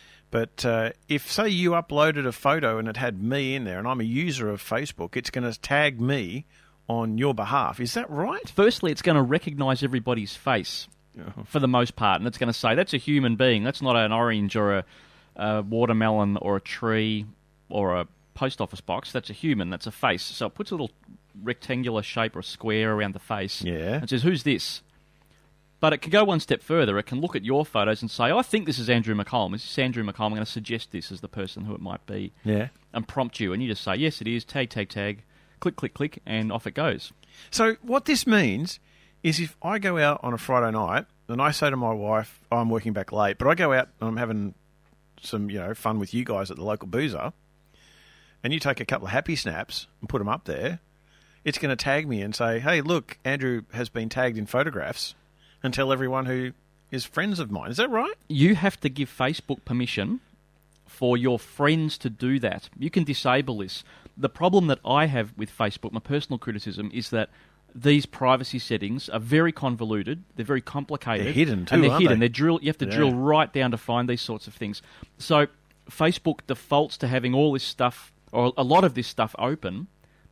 But uh, if, say, you uploaded a photo and it had me in there and I'm a user of Facebook, it's going to tag me on your behalf. Is that right? Firstly, it's going to recognise everybody's face. For the most part, and it's going to say that's a human being. That's not an orange or a, a watermelon or a tree or a post office box. That's a human. That's a face. So it puts a little rectangular shape or a square around the face. Yeah. And says, "Who's this?" But it can go one step further. It can look at your photos and say, "I think this is Andrew McCollum. This is Andrew McCollum. I'm going to suggest this as the person who it might be." Yeah. And prompt you, and you just say, "Yes, it is." Tag, tag, tag. Click, click, click, and off it goes. So what this means is if I go out on a Friday night and I say to my wife, oh, I'm working back late, but I go out and I'm having some, you know, fun with you guys at the local boozer, and you take a couple of happy snaps and put them up there, it's going to tag me and say, hey, look, Andrew has been tagged in photographs, and tell everyone who is friends of mine. Is that right? You have to give Facebook permission for your friends to do that. You can disable this. The problem that I have with Facebook, my personal criticism, is that these privacy settings are very convoluted. They're very complicated. They're hidden too, and they're aren't hidden. they? They're drill. You have to yeah. drill right down to find these sorts of things. So Facebook defaults to having all this stuff, or a lot of this stuff, open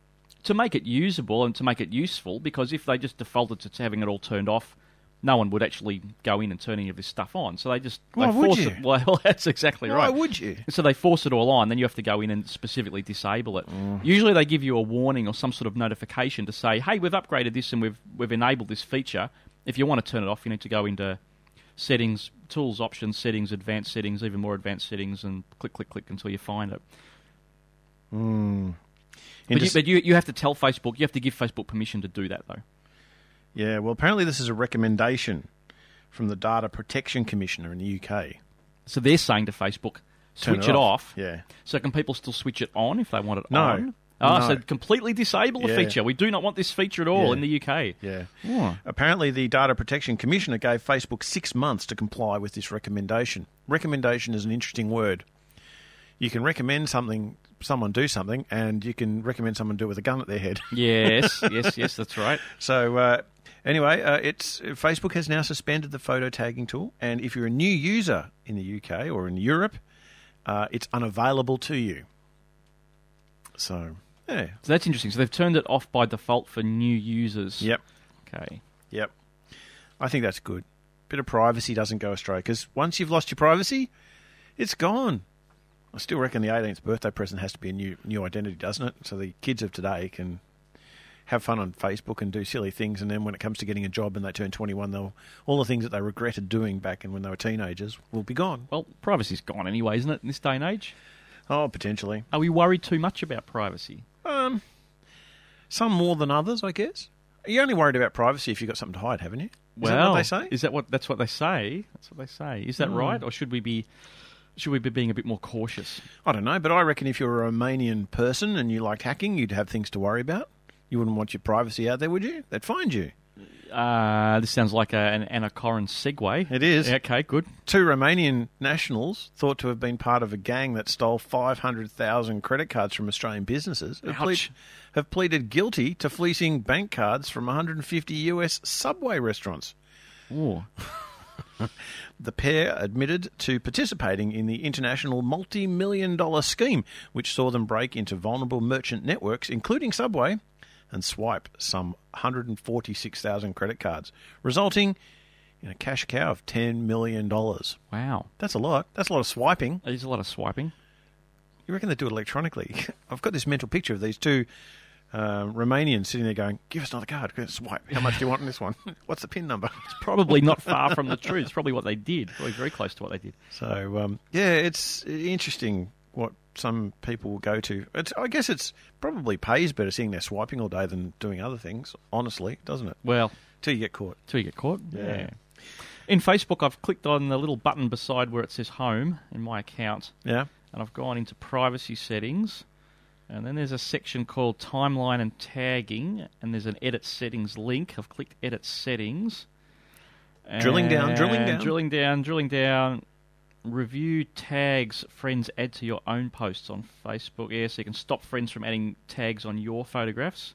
to make it usable and to make it useful. Because if they just defaulted to having it all turned off, no one would actually go in and turn any of this stuff on. So they just Why they would force you? it. Well, that's exactly Why right. Why would you? So they force it all on. Then you have to go in and specifically disable it. Mm. Usually they give you a warning or some sort of notification to say, "Hey, we've upgraded this and we've we've enabled this feature. If you want to turn it off, you need to go into settings, tools, options, settings, advanced settings, even more advanced settings, and click, click, click until you find it." Mm. But, you, but you you have to tell Facebook. You have to give Facebook permission to do that, though. Yeah, well, apparently this is a recommendation from the Data Protection Commissioner in the U K. So they're saying to Facebook, Turn switch it it off. off. Yeah. So can people still switch it on if they want it No. on? Oh, No. so completely disable the Yeah. feature. We do not want this feature at all Yeah. in the U K. Yeah. Oh. Apparently, the Data Protection Commissioner gave Facebook six months to comply with this recommendation. Recommendation is an interesting word. You can recommend something, someone do something, and you can recommend someone do it with a gun at their head. Yes, yes, yes, that's right. So, uh, anyway, uh, it's Facebook has now suspended the photo tagging tool, and if you're a new user in the U K or in Europe, uh, it's unavailable to you. So, yeah. So that's interesting. So they've turned it off by default for new users. Yep. Okay. Yep. I think that's good. Bit of privacy doesn't go astray, because once you've lost your privacy, it's gone. I still reckon the eighteenth birthday present has to be a new new identity, doesn't it? So the kids of today can have fun on Facebook and do silly things, and then when it comes to getting a job and they turn twenty-one, they'll all the things that they regretted doing back in when they were teenagers will be gone. Well, privacy's gone anyway, isn't it, in this day and age? Oh, potentially. Are we worried too much about privacy? Um, some more than others, I guess. You're only worried about privacy if you've got something to hide, haven't you? Is well, that what they say? Is that what that's what they say? That's what they say. Is that Mm. right, or should we be should we be being a bit more cautious? I don't know, but I reckon if you're a Romanian person and you liked hacking, you'd have things to worry about. You wouldn't want your privacy out there, would you? They'd find you. Uh, this sounds like a, an Anna Corrin segue. It is. Okay, good. Two Romanian nationals thought to have been part of a gang that stole five hundred thousand credit cards from Australian businesses have, plead, have pleaded guilty to fleecing bank cards from one hundred fifty U S Subway restaurants. Ooh. The pair admitted to participating in the international multi-million dollar scheme, which saw them break into vulnerable merchant networks, including Subway, and swipe some one hundred forty-six thousand credit cards, resulting in a cash cow of ten million dollars. Wow. That's a lot. That's a lot of swiping. That is a lot of swiping. You reckon they do it electronically? I've got this mental picture of these two uh, Romanians sitting there going, give us another card, swipe. How much do you want in this one? What's the PIN number? It's probably not far from the truth. It's probably what they did. Probably very close to what they did. So, um, yeah, it's interesting what some people will go to. It's, I guess it's probably pays better sitting there swiping all day than doing other things, honestly, doesn't it? Well, till you get caught. Till you get caught, yeah. yeah. In Facebook, I've clicked on the little button beside where it says Home in my account. Yeah. And I've gone into Privacy Settings. And then there's a section called Timeline and Tagging. And there's an Edit Settings link. I've clicked Edit Settings. Drilling down, drilling down. Drilling down, drilling down. Review tags friends add to your own posts on Facebook. Yeah, so you can stop friends from adding tags on your photographs.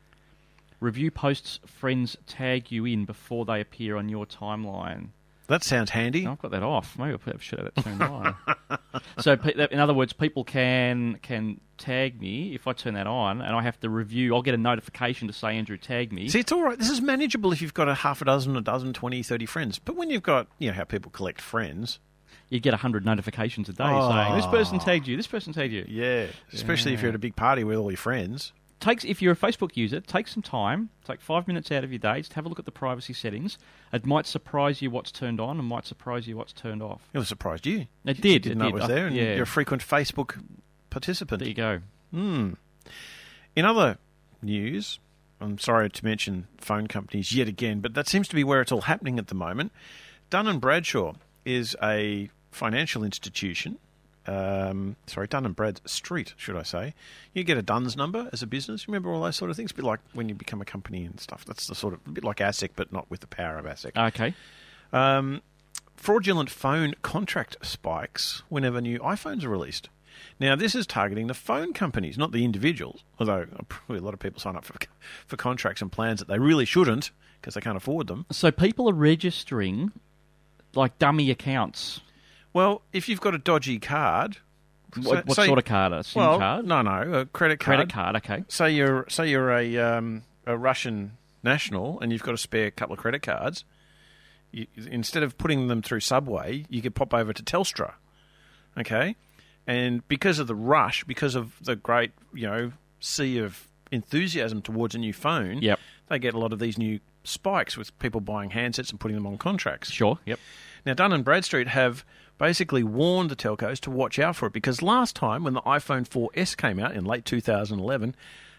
Review posts friends tag you in before they appear on your timeline. That sounds handy. No, I've got that off. Maybe I should have that turned on. So, in other words, people can can tag me if I turn that on, and I have to review. I'll get a notification to say, Andrew, tag me. See, it's all right. This is manageable if you've got a half a dozen, a dozen, twenty, thirty friends. But when you've got, you know, how people collect friends... You get one hundred notifications a day oh. saying, this person tagged you, this person tagged you. Yeah, especially yeah. if you're at a big party with all your friends. Takes If you're a Facebook user, take some time, take five minutes out of your day, just have a look at the privacy settings. It might surprise you what's turned on and might surprise you what's turned off. It surprised you. It You did. didn't it know did. it was there, and yeah. you're a frequent Facebook participant. There you go. Hmm. In other news, I'm sorry to mention phone companies yet again, but that seems to be where it's all happening at the moment. Dun and Bradshaw is a financial institution. Um, sorry, Dun and Bradstreet, should I say. You get a Duns number as a business. Remember all those sort of things? A bit like when you become a company and stuff. That's the sort of, a bit like ASIC, but not with the power of ASIC. Okay. Um, fraudulent phone contract spikes whenever new iPhones are released. Now, this is targeting the phone companies, not the individuals, although probably a lot of people sign up for, for contracts and plans that they really shouldn't because they can't afford them. So people are registering like dummy accounts. Well, if you've got a dodgy card... What, what say, sort of card? A SIM well, card? No, no, a credit card. Credit card, okay. Say you're say you're a um, a Russian national and you've got a spare couple of credit cards. You, instead of putting them through Subway, you could pop over to Telstra, okay? And because of the rush, because of the great, you know, sea of enthusiasm towards a new phone, yep. they get a lot of these new spikes with people buying handsets and putting them on contracts. Sure, yep. Now, Dun and Bradstreet have basically warned the telcos to watch out for it because last time when the iPhone four S came out in late two thousand eleven,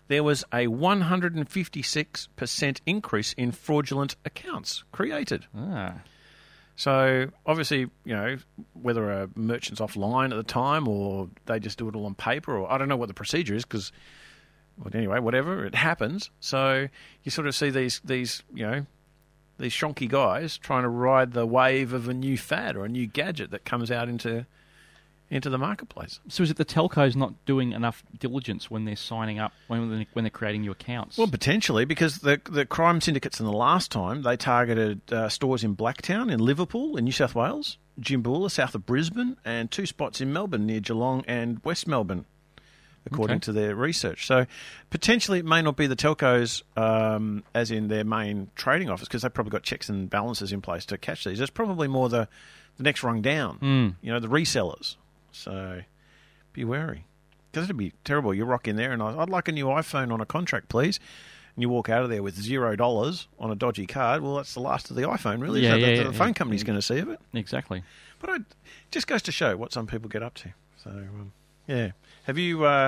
there was a one hundred fifty-six percent increase in fraudulent accounts created. Ah. So, obviously, you know, whether a merchant's offline at the time or they just do it all on paper, or I don't know what the procedure is because, well, anyway, whatever, it happens. So you sort of see these, these you know, these shonky guys trying to ride the wave of a new fad or a new gadget that comes out into into the marketplace. So is it the telcos not doing enough diligence when they're signing up, when they're, when they're creating new accounts? Well, potentially, because the the crime syndicates in the last time, they targeted uh, stores in Blacktown, in Liverpool, in New South Wales, Jimboola, south of Brisbane, and two spots in Melbourne, near Geelong and West Melbourne, according Okay. to their research. So potentially it may not be the telcos um, as in their main trading office, because they've probably got checks and balances in place to catch these. It's probably more the, the next rung down, Mm. you know, the resellers. So be wary. Because it'd be terrible. You rock in there and I- I'd like a new iPhone on a contract, please. And you walk out of there with zero dollars on a dodgy card. Well, that's the last of the iPhone, really. Yeah, So yeah, the, yeah, the phone yeah. company's going to see of it. Exactly. But I, it just goes to show what some people get up to. So, um, yeah. Have you, uh,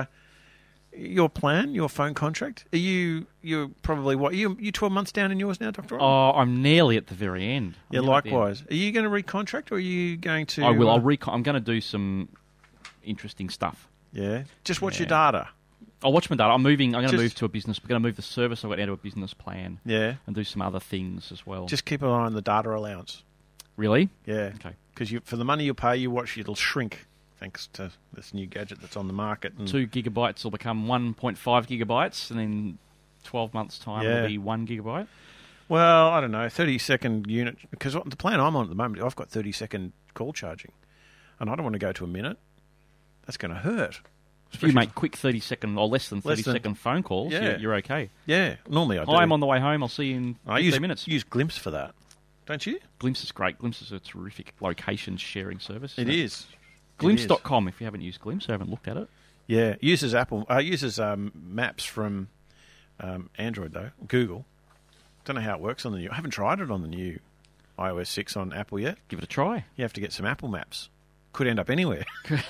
your plan, your phone contract, are you, you're probably, what, you you twelve months down in yours now, Doctor Oh, I'm nearly at the very end. I'm Yeah, nearly at the end. likewise. Are you going to recontract or are you going to... I will. uh, I'll recon- I'm going to do some interesting stuff. Yeah. Just watch your Yeah. data. I'll watch my data. I'm moving. I'm going to Just- move to a business. We're going to move the service I've got down to a business plan. Yeah. And do some other things as well. Just keep an eye on the data allowance. Really? Yeah. Okay. Because you, for the money you pay, you watch it'll shrink thanks to this new gadget that's on the market. And Two gigabytes will become one point five gigabytes, and then twelve months' time Yeah. will be one gigabyte. Well, I don't know, thirty second unit, because the plan I'm on at the moment, I've got thirty second call charging, and I don't want to go to a minute. That's going to hurt. If you make quick thirty second or less than Less thirty than- second phone calls, Yeah. you're, you're okay. Yeah, normally I do. Hi, I'm on the way home. I'll see you in I fifteen use, minutes. use Glimpse for that, don't you? Glimpse is great. Glimpse is a terrific location sharing service. It isn't is. Glimpse dot com if you haven't used Glimpse or haven't looked at it. Yeah, uses Apple, uh, uses um, Maps from um, Android though, Google. Don't know how it works on the new. I haven't tried it on the new i O S six on Apple yet. Give it a try. You have to get some Apple Maps. Could end up anywhere.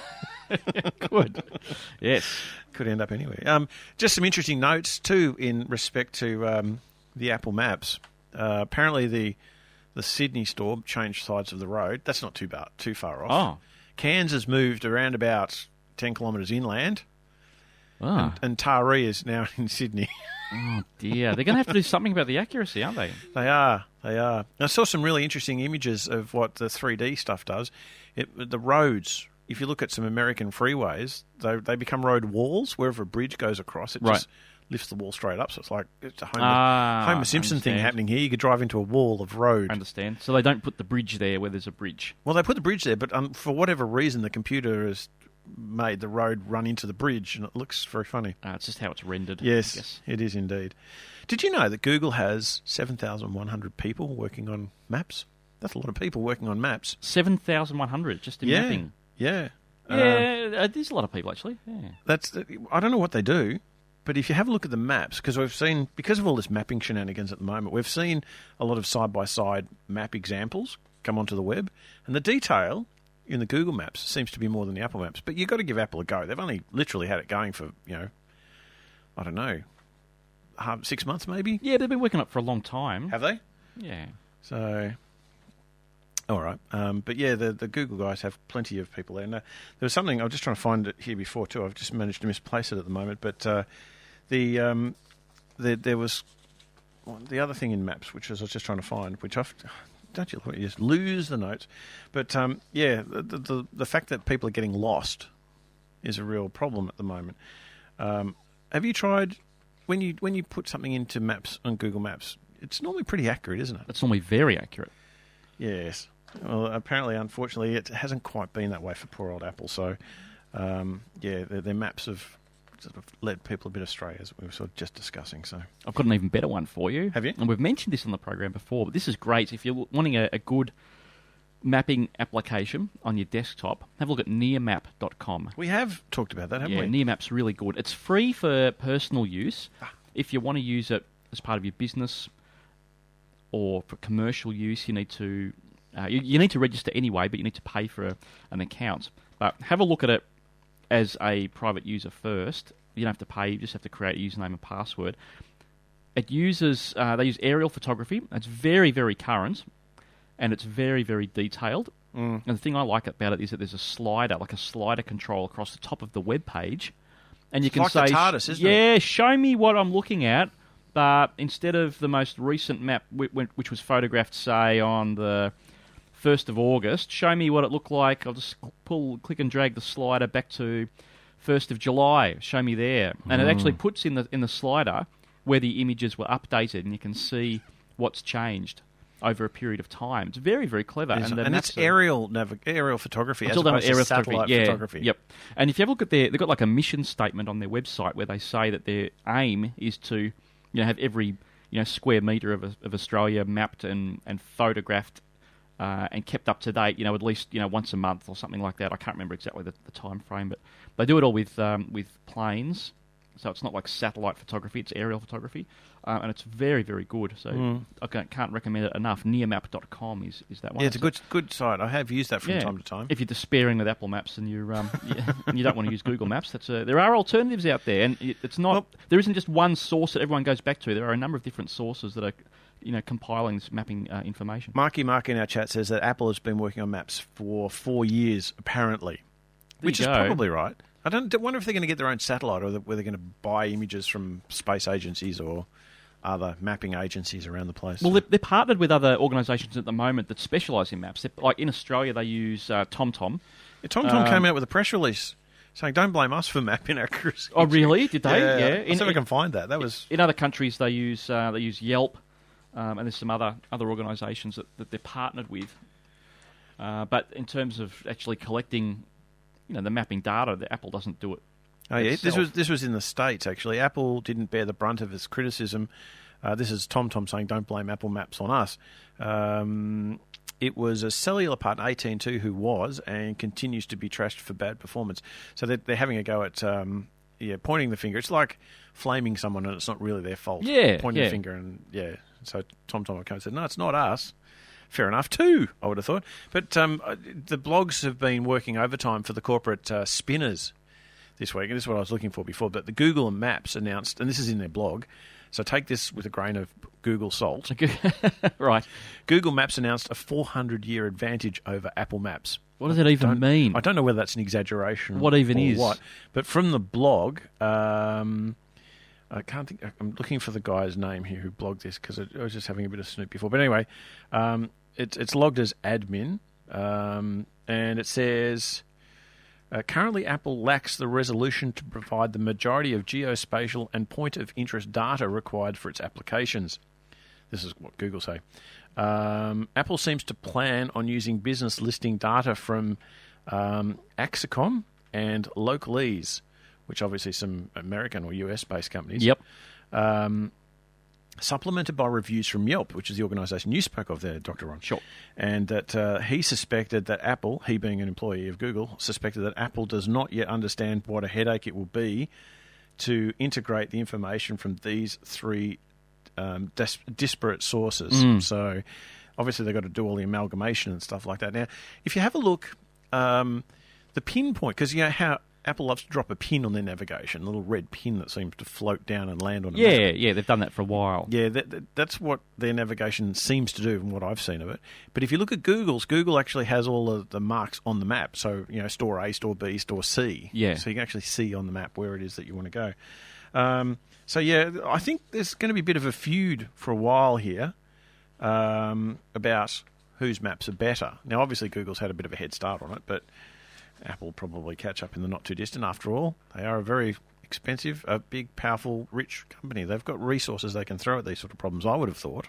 Could. Yes. Could end up anywhere. Um, just some interesting notes too in respect to um, the Apple Maps. Uh, apparently the the Sydney store changed sides of the road. That's not too bad, too far off. Oh. Cairns has moved around about ten kilometres inland. Ah. And, and Taree is now in Sydney. Oh, dear. They're going to have to do something about the accuracy, aren't they? They are. They are. I saw some really interesting images of what the three D stuff does. It, the roads, if you look at some American freeways, they they become road walls. Wherever a bridge goes across, it Right. just lifts the wall straight up. So it's like it's a Homer, Ah, Homer Simpson thing understand. happening here. You could drive into a wall of road. I understand. So they don't put the bridge there where there's a bridge. Well, they put the bridge there, but um, for whatever reason, the computer has made the road run into the bridge, and it looks very funny. Uh, it's just how it's rendered. I Yes, guess. it is indeed. Did you know that Google has seven thousand one hundred people working on maps? That's a lot of people working on maps. seven thousand one hundred just in yeah, mapping. Yeah. Uh, Yeah, uh, there's a lot of people, actually. Yeah. that's. I don't know what they do, but if you have a look at the maps, because we've seen, because of all this mapping shenanigans at the moment, we've seen a lot of side-by-side map examples come onto the web, and the detail in the Google Maps seems to be more than the Apple Maps. But you've got to give Apple a go. They've only literally had it going for, you know, I don't know, um, six months maybe? Yeah, they've been working on it for a long time. Have they? Yeah. So, all right. Um, but yeah, the, the Google guys have plenty of people there. And, uh, there was something, I was just trying to find it here before too. I've just managed to misplace it at the moment. But uh, the, um, the there was well, the other thing in Maps, which was I was just trying to find, which I've... Don't you, you just lose the notes? But um, yeah, the, the the fact that people are getting lost is a real problem at the moment. Um, have you tried when you when you put something into Maps on Google Maps? It's normally pretty accurate, isn't it? It's normally very accurate. Yes. Well, apparently, unfortunately, it hasn't quite been that way for poor old Apple. So, um, yeah, their, their maps have sort of led people a bit astray, as we were sort of just discussing. So, I've got an even better one for you. Have you? And we've mentioned this on the program before, but this is great. If you're wanting a, a good mapping application on your desktop, have a look at nearmap dot com. we have talked about that, haven't Yeah, we? Nearmap's really good. It's free for personal use. If you want to use it as part of your business or for commercial use, you need to uh, you, you need to register anyway, but you need to pay for a, an account. But have a look at it as a private user first, You don't have to pay. You just have to create a username and password. It uses uh, they use aerial photography. It's very, very current, and it's very, very detailed. Mm. And the thing I like about it is that there's a slider, like a slider control across the top of the web page, and you It's can like say, the TARDIS, isn't it? "Yeah, show me what I'm looking at." But instead of the most recent map, which was photographed, say, on the first of August, show me what it looked like. I'll just pull, click and drag the slider back to first of July. Show me there. And it actually puts in the in the slider where the images were updated, and you can see what's changed over a period of time. It's very, very clever. And, and, and it's aerial nav- aerial photography as all done opposed with aerial to satellite photography. Yeah, photography. Yep. And if you have a look at their, they've got like a mission statement on their website where they say that their aim is to, you know, have every, you know, square metre of, of Australia mapped and, and photographed uh, and kept up to date, you know, at least, you know, once a month or something like that. I can't remember exactly the, the time frame, but they do it all with um, with planes. So it's not like satellite photography, it's aerial photography. Uh, and it's very, very good. So Mm. I can't, can't recommend it enough. nearmap dot com is, is that one. Yeah, it's a good good site. I have used that from Yeah. time to time. If you're despairing with Apple Maps and you're um, you, and you don't want to use Google Maps, that's a, there are alternatives out there, and it, it's not. Well, there isn't just one source that everyone goes back to. There are a number of different sources that are, you know, compiling this mapping uh, information. Marky Mark in our chat says that Apple has been working on maps for four years, apparently, There which you is go. probably right. I don't I wonder if they're going to get their own satellite, or whether they're going to buy images from space agencies or other mapping agencies around the place. Well, they're, they're partnered with other organisations at the moment that specialise in maps. They're, like in Australia, they use uh, TomTom. Yeah, TomTom Um, came out with a press release saying, "Don't blame us for map inaccuracy." Oh, really? Did they? Yeah. Yeah. I'll see if I can find that. That was in other countries. They use uh, they use Yelp, um, and there's some other other organisations that, that they're partnered with. Uh, but in terms of actually collecting, you know, the mapping data, the Apple doesn't do it. Oh yeah, this itself. was this was in the States actually. Apple didn't bear the brunt of its criticism. Uh, this is TomTom saying, "Don't blame Apple Maps on us." Um, it was a cellular partner, A T and T, who was and continues to be trashed for bad performance. So they're, they're having a go at um, yeah, pointing the finger. It's like flaming someone and it's not really their fault. Yeah, pointing yeah. the finger and yeah. So TomTom came and said, "No, it's not us." Fair enough, too, I would have thought. But um, the blogs have been working overtime for the corporate uh, spinners this week, and this is what I was looking for before. But the Google and Maps announced, and this is in their blog, so take this with a grain of Google salt. Right. Google Maps announced a four hundred year advantage over Apple Maps. What does that even Don't- mean? I don't know whether that's an exaggeration. What even or is? what. But from the blog, um, I can't think. I'm looking for the guy's name here who blogged this because I was just having a bit of snoop before. But anyway, um, it's it's logged as admin, um, and it says. Uh, currently, Apple lacks the resolution to provide the majority of geospatial and point-of-interest data required for its applications. This is what Google say. Um, Apple seems to plan on using business listing data from um, Axicom and Localese, which obviously some American or U S-based companies. Yep. Um, supplemented by reviews from Yelp, which is the organisation you spoke of there, Doctor Ron. Sure. And that uh, he suspected that Apple, he being an employee of Google, suspected that Apple does not yet understand what a headache it will be to integrate the information from these three um, dis- disparate sources. Mm. So obviously they've got to do all the amalgamation and stuff like that. Now, if you have a look, um, the pinpoint, because you know how Apple loves to drop a pin on their navigation, a little red pin that seems to float down and land on a Yeah, map. yeah, they've done that for a while. Yeah, that, that, that's what their navigation seems to do from what I've seen of it. But if you look at Google's, Google actually has all of the marks on the map. So, you know, store A, store B, store C. Yeah. So you can actually see on the map where it is that you want to go. Um, so, yeah, I think there's going to be a bit of a feud for a while here um, about whose maps are better. Now, obviously, Google's had a bit of a head start on it, but Apple will probably catch up in the not-too-distant. After all, they are a very expensive, a big, powerful, rich company. They've got resources they can throw at these sort of problems, I would have thought.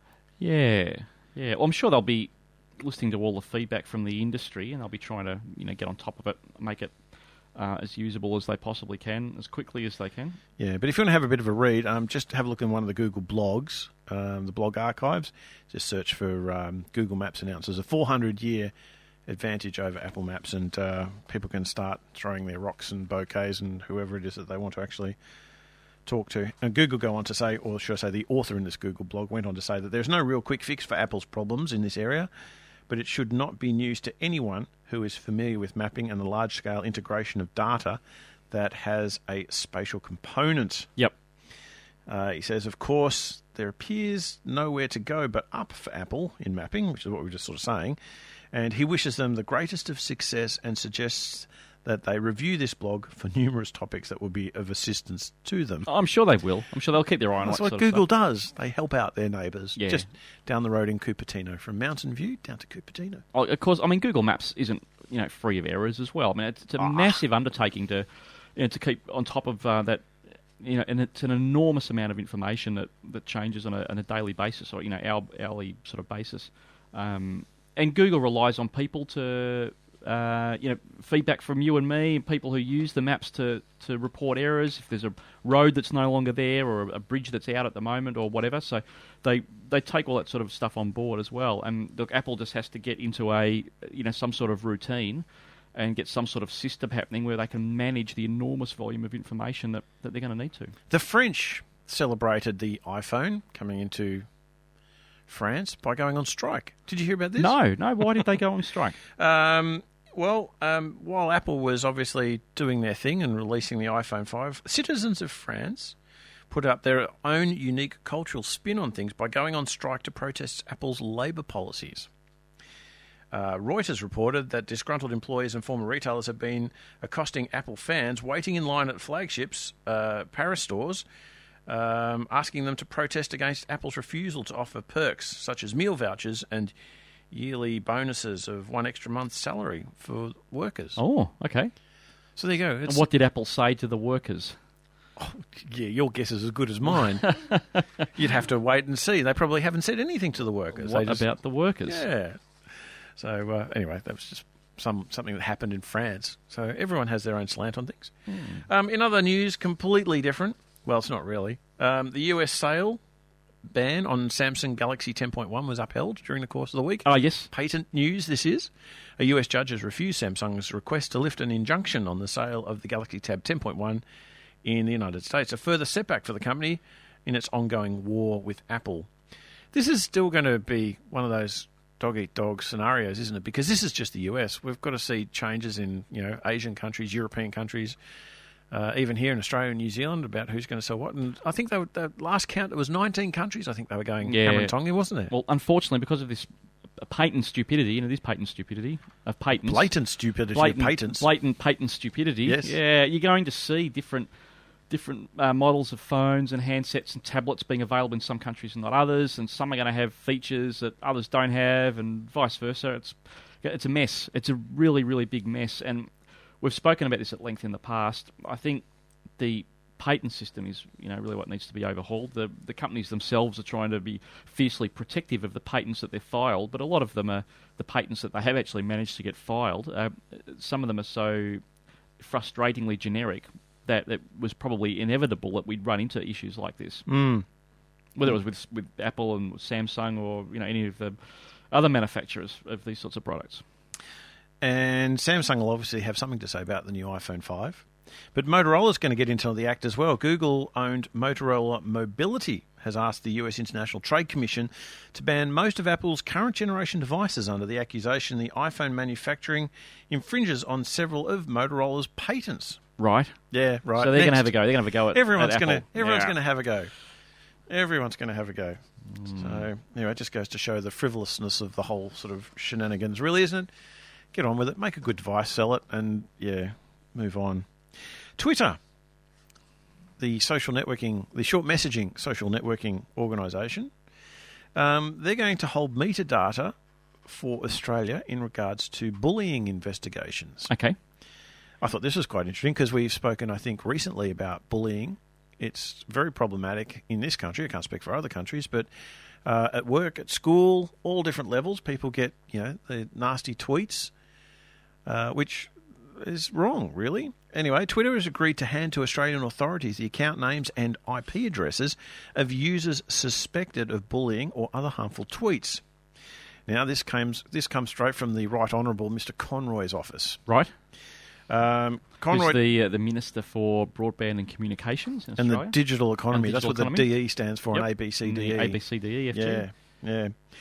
Yeah, yeah. Well, I'm sure they'll be listening to all the feedback from the industry, and they'll be trying to, you know, get on top of it, make it uh, as usable as they possibly can, as quickly as they can. Yeah, but if you want to have a bit of a read, um, just have a look in one of the Google blogs, um, the blog archives. Just search for um, Google Maps announces a four hundred year advantage over Apple Maps, and uh, people can start throwing their rocks and bouquets and whoever it is that they want to actually talk to. And Google go on to say, or should I say the author in this Google blog went on to say that there's no real quick fix for Apple's problems in this area, but it should not be news to anyone who is familiar with mapping and the large-scale integration of data that has a spatial component. Yep. Uh, he says, of course, there appears nowhere to go but up for Apple in mapping, which is what we were just sort of saying. And he wishes them the greatest of success and suggests that they review this blog for numerous topics that will be of assistance to them. I'm sure they will. I'm sure they'll keep their eye on That's that what sort Google of stuff. does. They help out their neighbours. Yeah. Just down the road in Cupertino, from Mountain View down to Cupertino. Oh, of course, I mean, Google Maps isn't, you know, free of errors as well. I mean, it's, it's a Ah. massive undertaking to, you know, to keep on top of uh, that. You know, and it's an enormous amount of information that, that changes on a, on a daily basis, or you know, hour, hourly sort of basis. Um, and Google relies on people to, uh, you know, feedback from you and me, and people who use the maps to, to report errors if there's a road that's no longer there, or a bridge that's out at the moment, or whatever. So they they take all that sort of stuff on board as well. And look, Apple just has to get into a, you know, some sort of routine and get some sort of system happening where they can manage the enormous volume of information that, that they're going to need to. The French celebrated the iPhone coming into France by going on strike. Did you hear about this? No, no. Why did they go on strike? Um, well, um, while Apple was obviously doing their thing and releasing the iPhone five, citizens of France put up their own unique cultural spin on things by going on strike to protest Apple's labour policies. Uh, Reuters reported that disgruntled employees and former retailers have been accosting Apple fans waiting in line at flagships, uh, Paris stores, um, asking them to protest against Apple's refusal to offer perks such as meal vouchers and yearly bonuses of one extra month's salary for workers. Oh, okay. So there you go. And what did Apple say to the workers? Oh, yeah, your guess is as good as mine. You'd have to wait and see. They probably haven't said anything to the workers. What They just, about the workers? Yeah. So uh, anyway, that was just some something that happened in France. So everyone has their own slant on things. Hmm. Um, in other news, completely different. Well, it's not really. Um, the U S sale ban on Samsung Galaxy ten point one was upheld during the course of the week. Oh, yes. Patent news, this is. A U S judge has refused Samsung's request to lift an injunction on the sale of the Galaxy Tab ten point one in the United States, a further setback for the company in its ongoing war with Apple. This is still going to be one of those dog-eat-dog scenarios, isn't it? Because this is just the U S. We've got to see changes in, you know, Asian countries, European countries, uh, even here in Australia and New Zealand about who's going to sell what. And I think they were, the last count, it was nineteen countries I think they were going Yeah. hammer and tongue, wasn't there? Well, unfortunately, because of this patent stupidity, and it is patent stupidity, of patents. Blatant stupidity blatant, of patents. Blatant patent stupidity. Yes. Yeah, you're going to see different different uh, models of phones and handsets and tablets being available in some countries and not others, and some are going to have features that others don't have, and vice versa. It's it's a mess. It's a really, really big mess, and we've spoken about this at length in the past. I think the patent system is, you know, really what needs to be overhauled. The the companies themselves are trying to be fiercely protective of the patents that they've filed, but a lot of them are the patents that they have actually managed to get filed. Uh, some of them are so frustratingly generic that it was probably inevitable that we'd run into issues like this. Mm. Whether it was with with Apple and Samsung or, you know, any of the other manufacturers of these sorts of products. And Samsung will obviously have something to say about the new iPhone five. But Motorola's going to get into the act as well. Google-owned Motorola Mobility has asked the U S International Trade Commission to ban most of Apple's current generation devices under the accusation the iPhone manufacturing infringes on several of Motorola's patents. Right. Yeah, right. So they're going to Next. have a go. They're going to have a go at Everyone's at going to Apple. everyone's Yeah. going to have a go. Everyone's going to have a go. Mm. So anyway, it just goes to show the frivolousness of the whole sort of shenanigans, really, isn't it? Get on with it. Make a good device, sell it, and yeah, move on. Twitter, the social networking, the short messaging social networking organisation, um, they're going to hold metadata for Australia in regards to bullying investigations. Okay. I thought this was quite interesting because we've spoken, I think, recently about bullying. It's very problematic in this country. I can't speak for other countries, but uh, at work, at school, all different levels, people get, you know, the nasty tweets, uh, which is wrong, really. Anyway, Twitter has agreed to hand to Australian authorities the account names and I P addresses of users suspected of bullying or other harmful tweets. Now, this comes this comes straight from the Right Honourable Mister Conroy's office. Right. Um, Conroy, Who's the uh, the Minister for Broadband and Communications in and Australia? the digital economy. And That's digital what economy. the D E stands for, Yep. an A B C D E. A B C D E, F G. Yeah, yeah.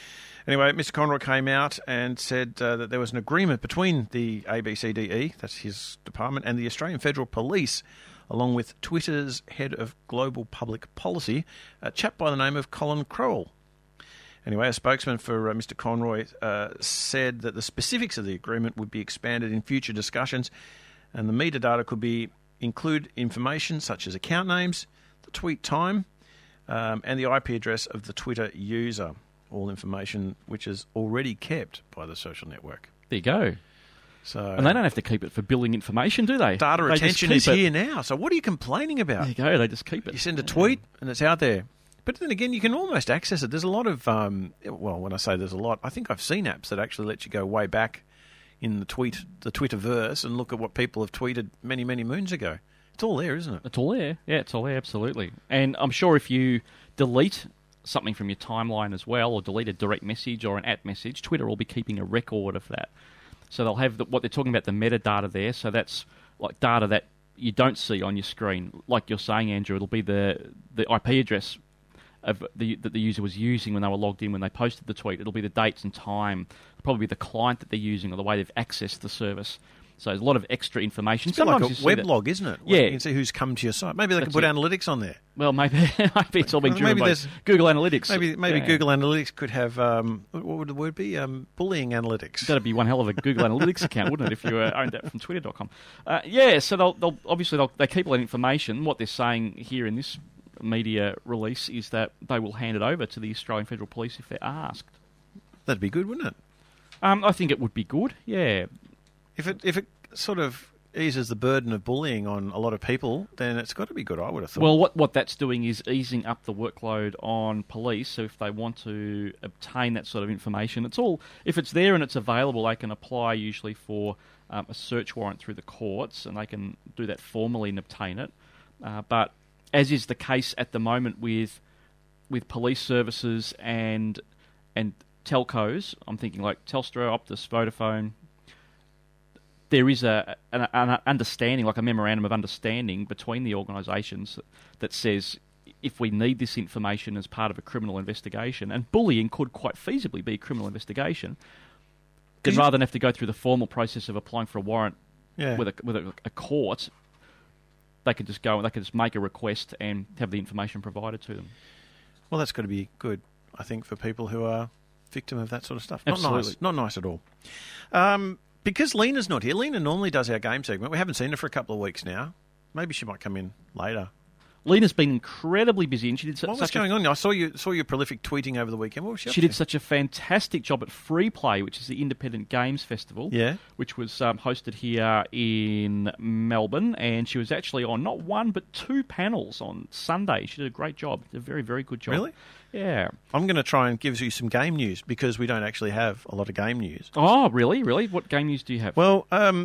Anyway, Mister Conroy came out and said uh, that there was an agreement between the A B C D E, that's his department, and the Australian Federal Police, along with Twitter's head of global public policy, a chap by the name of Colin Crowell. Anyway, a spokesman for uh, Mister Conroy uh, said that the specifics of the agreement would be expanded in future discussions, and the metadata could be include information such as account names, the tweet time, um, and the I P address of the Twitter user. All information which is already kept by the social network. There you go. So, and they don't have to keep it for billing information, do they? Data they retention is it. here now. So what are you complaining about? There you go. They just keep it. You send a tweet and it's out there. But then again, you can almost access it. There's a lot of, um, well, when I say there's a lot, I think I've seen apps that actually let you go way back in the tweet, the Twitterverse, and look at what people have tweeted many, many moons ago. It's all there, isn't it? It's all there. Yeah, it's all there, absolutely. And I'm sure if you delete something from your timeline as well, or delete a direct message or an at message, Twitter will be keeping a record of that. So they'll have the, what they're talking about, the metadata there. So that's like data that you don't see on your screen. Like you're saying, Andrew, it'll be the the I P address of the that the user was using when they were logged in, when they posted the tweet. It'll be the dates and time, probably the client that they're using or the way they've accessed the service. So there's a lot of extra information. It's a bit like a weblog, isn't it? Yeah. You can see who's come to your site. Maybe they That's can put it. analytics on there. Well, maybe maybe it's all been Well, driven maybe by there's- Google Analytics. Maybe maybe Yeah. Google Analytics could have, um, what would the word be? Um, bullying analytics. That'd be one hell of a Google Analytics account, wouldn't it, if you uh, owned that from twitter dot com? Uh, yeah, so they'll, they'll obviously they'll, they keep all that information. What they're saying here in this media release is that they will hand it over to the Australian Federal Police if they're asked. That'd be good, wouldn't it? Um, I think it would be good, yeah. If it if it sort of eases the burden of bullying on a lot of people, then it's got to be good, I would have thought. Well, what, what that's doing is easing up the workload on police. So if they want to obtain that sort of information, it's all if it's there and it's available, they can apply usually for um, a search warrant through the courts, and they can do that formally and obtain it. Uh, but as is the case at the moment with with police services and and telcos, I'm thinking like Telstra, Optus, Vodafone. There is a an, an understanding, like a memorandum of understanding between the organisations that says if we need this information as part of a criminal investigation, and bullying could quite feasibly be a criminal investigation, then rather than have to go through the formal process of applying for a warrant Yeah. with a with a, a court, they could just go, they could just make a request and have the information provided to them. Well, that's got to be good, I think, for people who are victim of that sort of stuff. Not Absolutely. nice. Not nice at all. Um, because Lena's not here, Lena normally does our game segment. We haven't seen her for a couple of weeks now. Maybe she might come in later. Lena's been incredibly busy, and she did su- What was such a going on? I saw you saw your prolific tweeting over the weekend. What was she up She to? did such a fantastic job at Free Play, which is the Independent Games Festival, Yeah. which was um, hosted here in Melbourne, and she was actually on not one but two panels on Sunday. She did a great job, did a very, very good job. Really? Yeah. I'm going to try and give you some game news because we don't actually have a lot of game news. Oh, really? Really? What game news do you have? Well, um,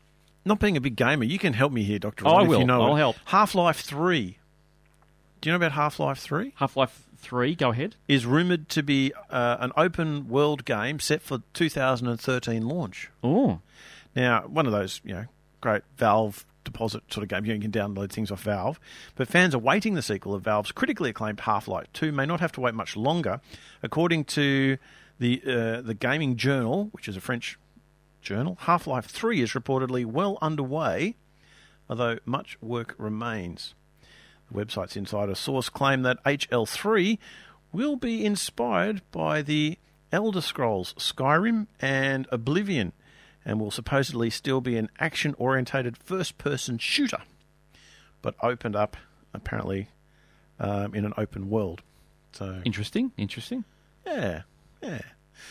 not being a big gamer, you can help me here, Doctor Oh, Ron, I if will. you know I'll it. help. Half-Life three. Do you know about Half-Life three? Half-Life three, go ahead. Is rumoured to be uh, an open-world game set for two thousand thirteen launch. Oh. Now, one of those, you know, great Valve deposit sort of games. You can download things off Valve. But fans awaiting the sequel of Valve's critically acclaimed Half-Life two may not have to wait much longer. According to the uh, the Gaming Journal, which is a French journal, Half-Life three is reportedly well underway, although much work remains. The website's insider source claim that H L three will be inspired by the Elder Scrolls Skyrim and Oblivion, and will supposedly still be an action-orientated first-person shooter, but opened up, apparently, um, in an open world. So Interesting, interesting. Yeah, yeah.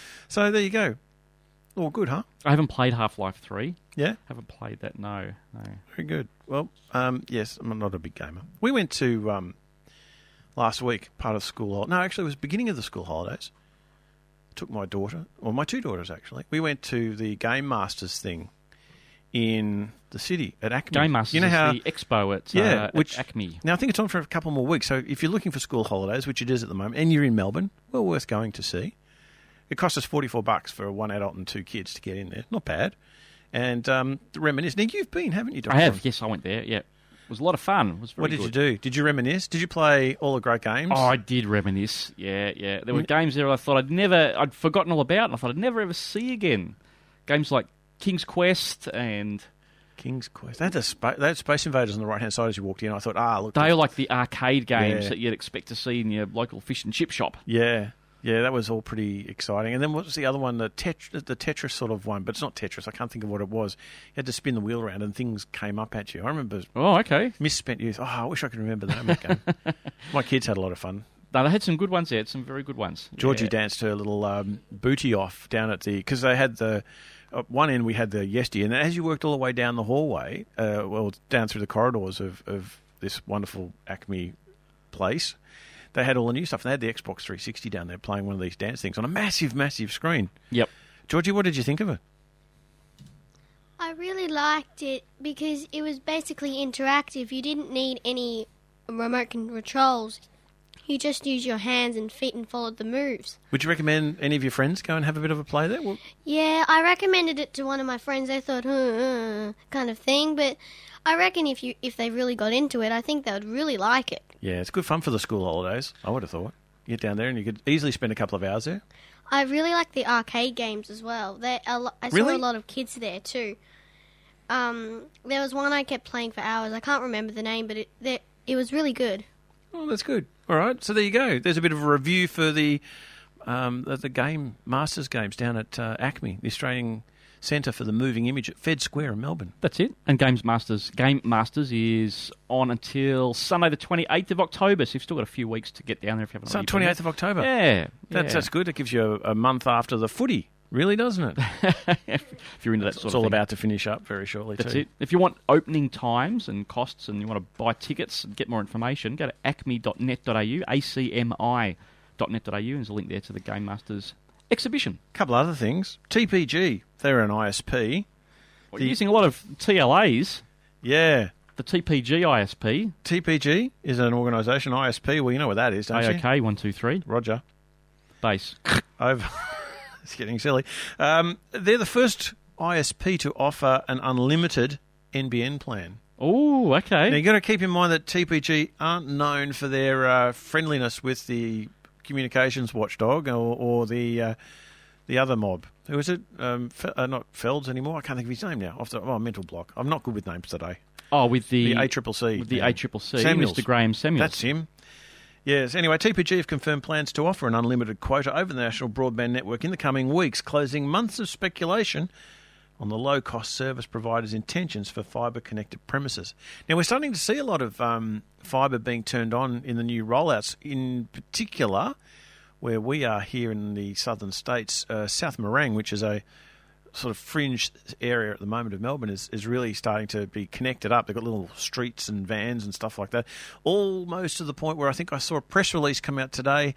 So there you go. All good, huh? I haven't played Half-Life three. Yeah? Haven't played that, no. no. Very good. Well, um, yes, I'm not a big gamer. We went to, um, last week, part of school holidays. No, actually, it was the beginning of the school holidays. Took my daughter, or my two daughters, actually. We went to the Game Masters thing in the city at Acme. Game Masters you know is how, the expo at, yeah, uh, which, at Acme. Now, I think it's on for a couple more weeks. So if you're looking for school holidays, which it is at the moment, and you're in Melbourne, well worth going to see. It cost us forty-four bucks for one adult and two kids to get in there. Not bad. And um, reminisce. Now, you've been, haven't you, Doctor I have, Ron? yes, I went there, yeah. It was a lot of fun. It was very What did good. you do? Did you reminisce? Did you play all the great games? Oh, I did reminisce. Yeah, yeah. There were games there I thought I'd never, I'd forgotten all about, and I thought I'd never ever see again. Games like King's Quest and King's Quest. They had, the spa- they had Space Invaders on the right hand side as you walked in. I thought, ah, look. they were like the arcade games Yeah. that you'd expect to see in your local fish and chip shop. Yeah. Yeah, that was all pretty exciting. And then what was the other one? The, tet- the Tetris sort of one, but it's not Tetris. I can't think of what it was. You had to spin the wheel around and things came up at you. I remember. Oh, okay. Misspent youth. Oh, I wish I could remember that game. My kids had a lot of fun. No, they had some good ones there. Some very good ones. Georgie yeah. danced her little um, booty off down at the... Because they had the... At one end we had the Yesty, and as you worked all the way down the hallway, uh, well, down through the corridors of, of this wonderful Acme place, they had all the new stuff. And they had the Xbox three sixty down there playing one of these dance things on a massive, massive screen. Yep. Georgie, what did you think of it? I really liked it because it was basically interactive. You didn't need any remote controls. You just used your hands and feet and followed the moves. Would you recommend any of your friends go and have a bit of a play there? Well, Yeah, I recommended it to one of my friends. They thought, huh, uh, kind of thing. But I reckon if you if they really got into it, I think they would really like it. yeah, it's good fun for the school holidays, I would have thought. You get down there and you could easily spend a couple of hours there. I really like the arcade games as well. They, a lo- I saw Really? a lot of kids there too. Um, there was one I kept playing for hours. I can't remember the name, but it there, it was really good. Oh, that's good. All right, so there you go. There's a bit of a review for the um, the, the game Masters games down at uh, ACME, the Australian Centre for the Moving Image at Fed Square in Melbourne. That's it. And Games Masters Game Masters is on until Sunday the twenty-eighth of October, so you've still got a few weeks to get down there if you haven't So already. twenty-eighth of October. Yeah. That's, yeah. that's good. It gives you a, a month after the footy, really, doesn't it? if you're into that It's sort all of thing. about to finish up very shortly, That's too. it. If you want opening times and costs and you want to buy tickets and get more information, go to acme dot net dot a u, A C M I dot net dot a u, and there's a link there to the Game Masters exhibition. A couple other things. T P G, they're an I S P. Well, you're using a lot of T L As. Yeah. The T P G I S P. T P G is an organisation, I S P. Well, you know what that is, don't A you? O K, one two three. Roger. Base. Over. It's getting silly. Um, they're the first I S P to offer an unlimited N B N plan. Oh, okay. Now, you've got to keep in mind that T P G aren't known for their uh, friendliness with the communications watchdog or, or the uh, the other mob. Who is it? Um, Fe- uh, not Felds anymore. I can't think of his name now. Off the, oh, mental block. I'm not good with names today. Oh, with the... The A C C C. With the yeah. A C C C. Samuels. Mister Graham Samuels. That's him. Yes. Anyway, T P G have confirmed plans to offer an unlimited quota over the national broadband network in the coming weeks, closing months of speculation on the low-cost service provider's intentions for fibre-connected premises. Now, we're starting to see a lot of um, fibre being turned on in the new rollouts, in particular where we are here in the southern states. uh, South Morang, which is a sort of fringe area at the moment of Melbourne, is, is really starting to be connected up. They've got little streets and vans and stuff like that, almost to the point where I think I saw a press release come out today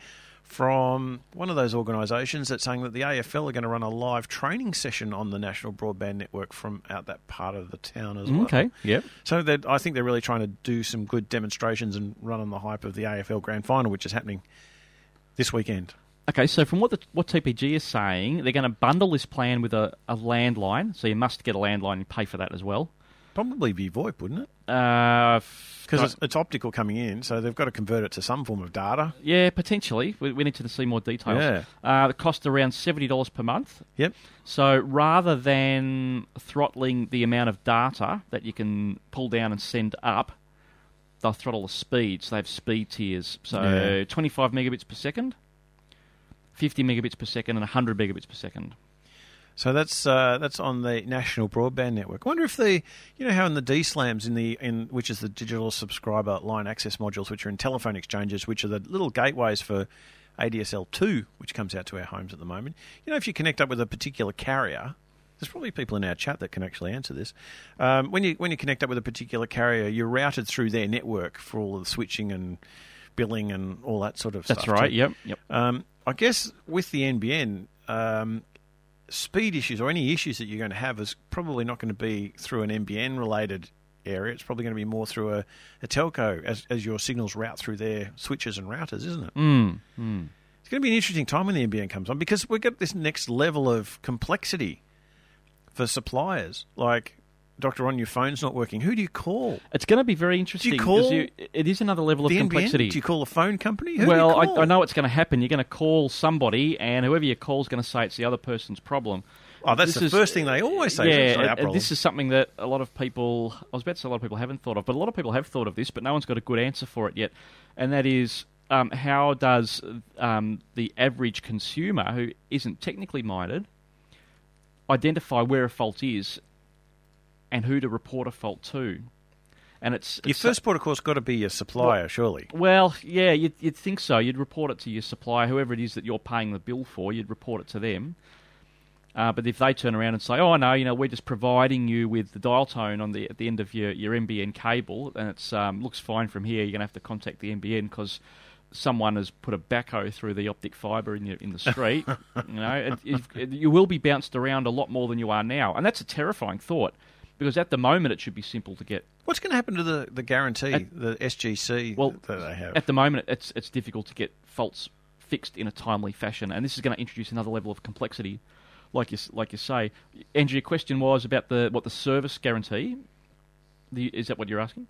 from one of those organisations that's saying that the A F L are going to run a live training session on the National Broadband Network from out that part of the town as well. Okay, yep. So that I think they're really trying to do some good demonstrations and run on the hype of the A F L Grand Final, which is happening this weekend. Okay, so from what the, what T P G is saying, they're going to bundle this plan with a, a landline, so you must get a landline and pay for that as well. Probably be VoIP, wouldn't it? Because Because it's, it's optical coming in, so they've got to convert it to some form of data. Yeah, potentially. We, we need to see more details. Yeah. Uh, it costs around seventy dollars per month. Yep. So rather than throttling the amount of data that you can pull down and send up, they'll throttle the speed. So they have speed tiers. So Yeah. twenty-five megabits per second, fifty megabits per second, and one hundred megabits per second. So that's uh, that's on the National Broadband Network. I wonder if the, you know how in the D SLAMs, in the in which is the digital subscriber line access modules, which are in telephone exchanges, which are the little gateways for A D S L two, which comes out to our homes at the moment. You know, if you connect up with a particular carrier, there's probably people in our chat that can actually answer this. Um, when you when you connect up with a particular carrier, you're routed through their network for all of the switching and billing and all that sort of That's stuff. right, too. yep, yep. Um, I guess with the N B N, um, speed issues or any issues that you're going to have is probably not going to be through an N B N-related area. It's probably going to be more through a, a telco as, as your signals route through their switches and routers, isn't it? Mm, mm. It's going to be an interesting time when the N B N comes on because we've got this next level of complexity for suppliers. Like Doctor Ron, your phone's not working. Who do you call? It's going to be very interesting. Do you call you, it is another level of the complexity. N B N? Do you call a phone company? Who well, do you call? I, I know what's going to happen. You're going to call somebody, and whoever you call is going to say it's the other person's problem. Oh, that's this the is, first thing they always say. Yeah, it's not our and, problem. this is something that a lot of people, I was about to say a lot of people haven't thought of, but a lot of people have thought of this, but no one's got a good answer for it yet. And that is, um, how does um, the average consumer who isn't technically minded identify where a fault is and who to report a fault to? And it's, your it's first port of call's got to be your supplier, well, surely. Well, yeah, you'd, you'd think so. You'd report it to your supplier, whoever it is that you're paying the bill for. You'd report it to them. Uh, but if they turn around and say, "Oh no, you know, we're just providing you with the dial tone on the at the end of your, your N B N cable, and it's um, looks fine from here," you're going to have to contact the N B N because someone has put a backhoe through the optic fibre in your, in the street. you know, it, it, you will be bounced around a lot more than you are now, and that's a terrifying thought. Because at the moment it should be simple to get. What's going to happen to the, the guarantee, at, the S G C well, that they have? At the moment it's it's difficult to get faults fixed in a timely fashion, and this is going to introduce another level of complexity, like you like you say. Andrew, your question was about the what the service guarantee. The, is that what you're asking?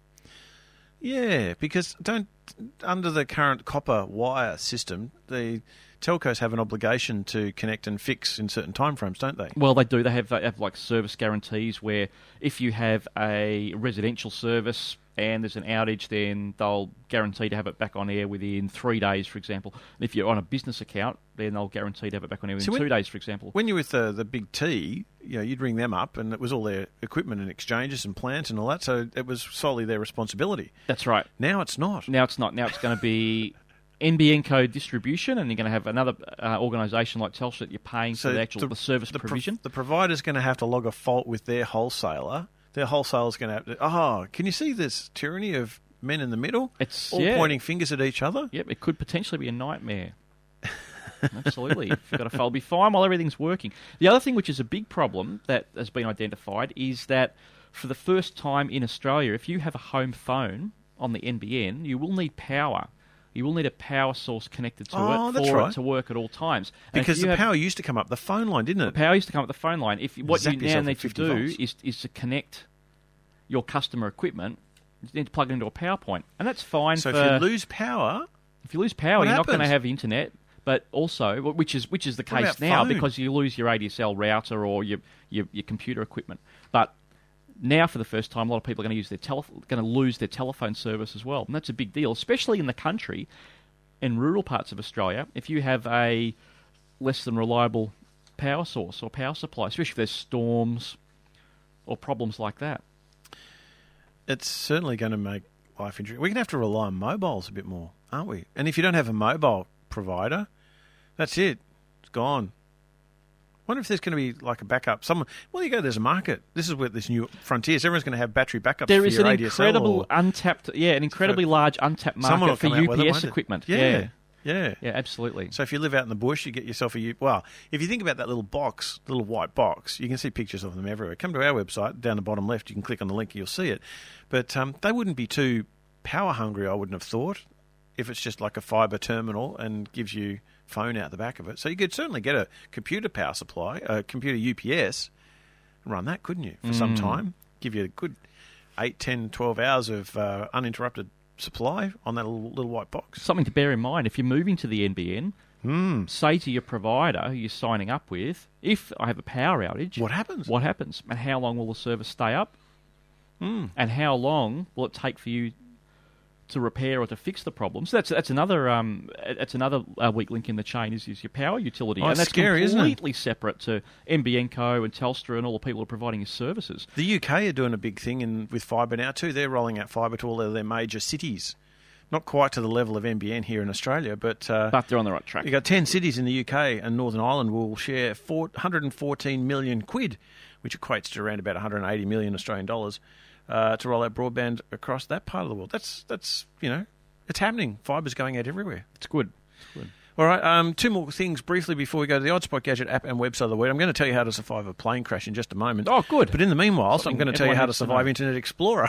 Yeah, because don't under the current copper wire system, the telcos have an obligation to connect and fix in certain timeframes, don't they? Well, they do. They have, they have like service guarantees where if you have a residential service and there's an outage, then they'll guarantee to have it back on air within three days, for example. And if you're on a business account, then they'll guarantee to have it back on air within so when, two days, for example. When you're with the, the big T, you know, you'd ring them up and it was all their equipment and exchanges and plant and all that, so it was solely their responsibility. That's right. Now it's not. Now it's not. Now it's going to be N B N code distribution, and you're going to have another uh, organisation like Telstra that you're paying so for the actual the, the service the provision. Pro- the provider's going to have to log a fault with their wholesaler. Their wholesaler's going to have to, oh, can you see this tyranny of men in the middle? It's all yeah. pointing fingers at each other? Yep, it could potentially be a nightmare. Absolutely. If you've got a fault, it'll be fine while everything's working. The other thing which is a big problem that has been identified is that for the first time in Australia, if you have a home phone on the N B N, you will need power. You will need a power source connected to oh, it that's for right. it to work at all times. And because the have, power used to come up the phone line, didn't it? The power used to come up the phone line. If what Zap you now need to do volts. is is to connect your customer equipment, you need to plug it into a power point, and that's fine. So for, if you lose power, if you lose power, what you're happens? not going to have internet. But also, which is which is the What case about now, phone? because you lose your A D S L router or your, your your computer equipment. But now, for the first time, a lot of people are going to use their tele- going to lose their telephone service as well, and that's a big deal, especially in the country, in rural parts of Australia. If you have a less than reliable power source or power supply, especially if there's storms or problems like that, it's certainly going to make life interesting. We're going to have to rely on mobiles a bit more, aren't we? And if you don't have a mobile provider, that's it. It's gone. I wonder if there's going to be like a backup. Someone, well, you go. There's a market. This is where this new frontier is. Everyone's going to have battery backups. There for is your an A D S L incredible or, untapped, yeah, an incredibly large untapped market for U P S equipment. Yeah, yeah, yeah, yeah, absolutely. So if you live out in the bush, you get yourself a U. Well, if you think about that little box, little white box, you can see pictures of them everywhere. Come to our website down the bottom left. You can click on the link. You'll see it. But um, they wouldn't be too power hungry. I wouldn't have thought. If it's just like a fibre terminal and gives you phone out the back of it. So you could certainly get a computer power supply, a computer U P S, and run that, couldn't you, for mm. some time? Give you a good eight, ten, twelve hours of uh, uninterrupted supply on that little, little white box. Something to bear in mind, if you're moving to the N B N, mm. say to your provider who you're signing up with, if I have a power outage... What happens? What happens? And how long will the service stay up? Mm. And how long will it take for you to repair or to fix the problem? So that's that's another um that's another uh, weak link in the chain is, is your power utility, oh, and that's scary, completely isn't it? separate to N B N Co and Telstra and all the people who are providing your services. The U K are doing a big thing in with fibre now too. They're rolling out fibre to all of their major cities. Not quite to the level of N B N here in Australia, but uh, but they're on the right track. You've got ten cities in the U K, and Northern Ireland will share four hundred fourteen million quid, which equates to around about one hundred eighty million Australian dollars, uh, to roll out broadband across that part of the world. That's that's you know. It's happening. Fibre's going out everywhere. It's good. It's good. All right, um, two more things briefly before we go to the Oddspot Gadget app and website of the week. I'm going to tell you how to survive a plane crash in just a moment. Oh, good. But in the meanwhile, so I'm going to tell you how to needs to survive know. Internet Explorer.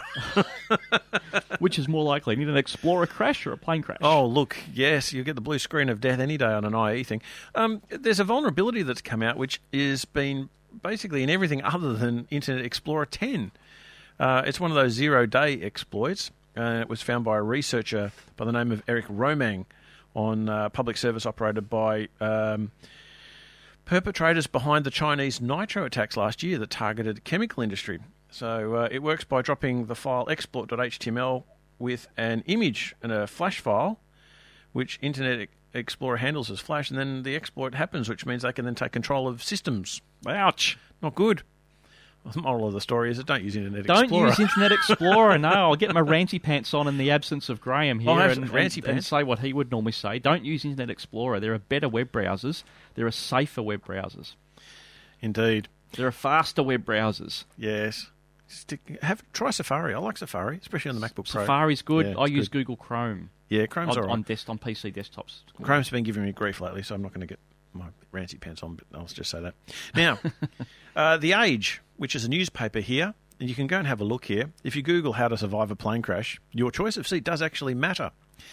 Which is more likely, need an Explorer crash or a plane crash? Oh, look, yes, you'll get the blue screen of death any day on an I E thing. Um, there's a vulnerability that's come out which is been basically in everything other than Internet Explorer ten. Uh, it's one of those zero-day exploits. Uh, it was found by a researcher by the name of Eric Romang on uh, public service operated by um, perpetrators behind the Chinese nitro attacks last year that targeted the chemical industry. So uh, it works by dropping the file exploit dot H T M L with an image and a flash file, which Internet Explorer handles as flash, and then the exploit happens, which means they can then take control of systems. Ouch! Not good. The moral of the story is that don't use Internet Don't Explorer. use Internet Explorer. No, I'll get my ranty pants on in the absence of Graham here I'll have and, some ranty and, and pants. say what he would normally say. Don't use Internet Explorer. There are better web browsers. There are safer web browsers. Indeed. There are faster web browsers. Yes. Stick, have try Safari. I like Safari, especially on the MacBook Pro. Safari's good. Yeah, I it's use good. Google Chrome. Yeah, Chrome's on, all right. on, desk, on P C desktops. Chrome's been giving me grief lately, so I'm not going to get my ranty pants on, but I'll just say that. Now, uh, The Age, which is a newspaper here, and you can go and have a look here. If you Google how to survive a plane crash, your choice of seat does actually matter.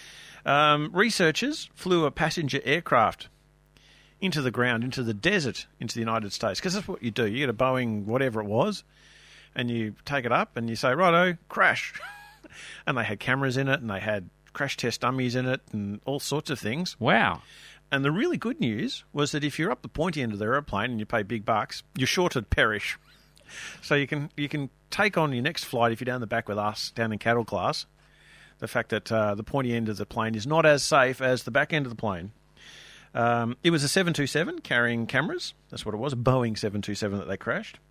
Um, researchers flew a passenger aircraft into the ground, into the desert, into the United States, because that's what you do. You get a Boeing, whatever it was, and you take it up and you say, righto, crash. And they had cameras in it, and they had crash test dummies in it, and all sorts of things. Wow. And the really good news was that if you're up the pointy end of the aeroplane and you pay big bucks, you're sure to perish. So you can you can take on your next flight if you're down the back with us, down in cattle class, the fact that uh, the pointy end of the plane is not as safe as the back end of the plane. Um, it was a seven two seven carrying cameras. That's what it was, a Boeing seven two seven that they crashed.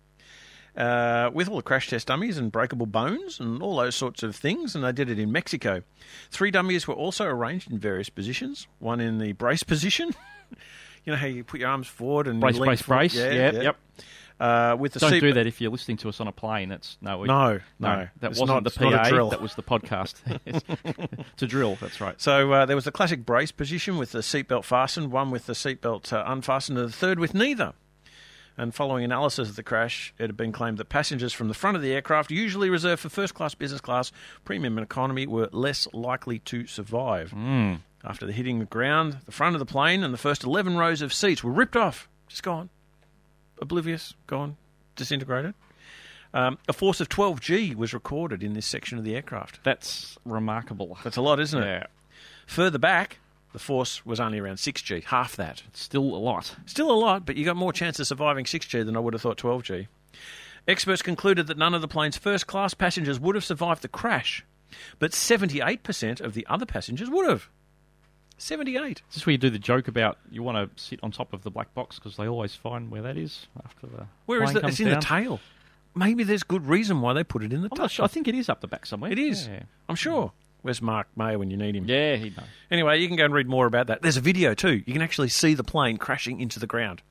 Uh, with all the crash test dummies and breakable bones and all those sorts of things, and they did it in Mexico. Three dummies were also arranged in various positions, one in the brace position. You know how you put your arms forward and Brace, lean brace, forward? brace. Yeah, Yep, yeah. yep. Uh, with the Don't seat do that if you're listening to us on a plane. It's no, we, No, no. that It's wasn't not- the it's P A. not a drill. That was the podcast. It's a drill. That's right. So uh, there was the classic brace position with the seatbelt fastened, one with the seatbelt uh, unfastened, and the third with neither. And following analysis of the crash, it had been claimed that passengers from the front of the aircraft, usually reserved for first class, business class, premium and economy, were less likely to survive. Mm. After the hitting the ground, the front of the plane and the first eleven rows of seats were ripped off, just gone, oblivious, gone, disintegrated. Um, a force of twelve G was recorded in this section of the aircraft. That's remarkable. That's a lot, isn't it? Yeah. Further back, the force was only around six G, half that. It's still a lot. Still a lot, but you got more chance of surviving six G than I would have thought twelve G. Experts concluded that none of the plane's first-class passengers would have survived the crash, but seventy-eight percent of the other passengers would have. seventy-eight. Is this where you do the joke about you want to sit on top of the black box because they always find where that is after the Where is plane it? comes It's in down? the tail. Maybe there's good reason why they put it in the I'm tail. not sure. I think it is up the back somewhere. It is. Yeah. I'm sure. Where's Mark Mayer when you need him? Yeah, he'd know. Anyway, you can go and read more about that. There's a video too. You can actually see the plane crashing into the ground.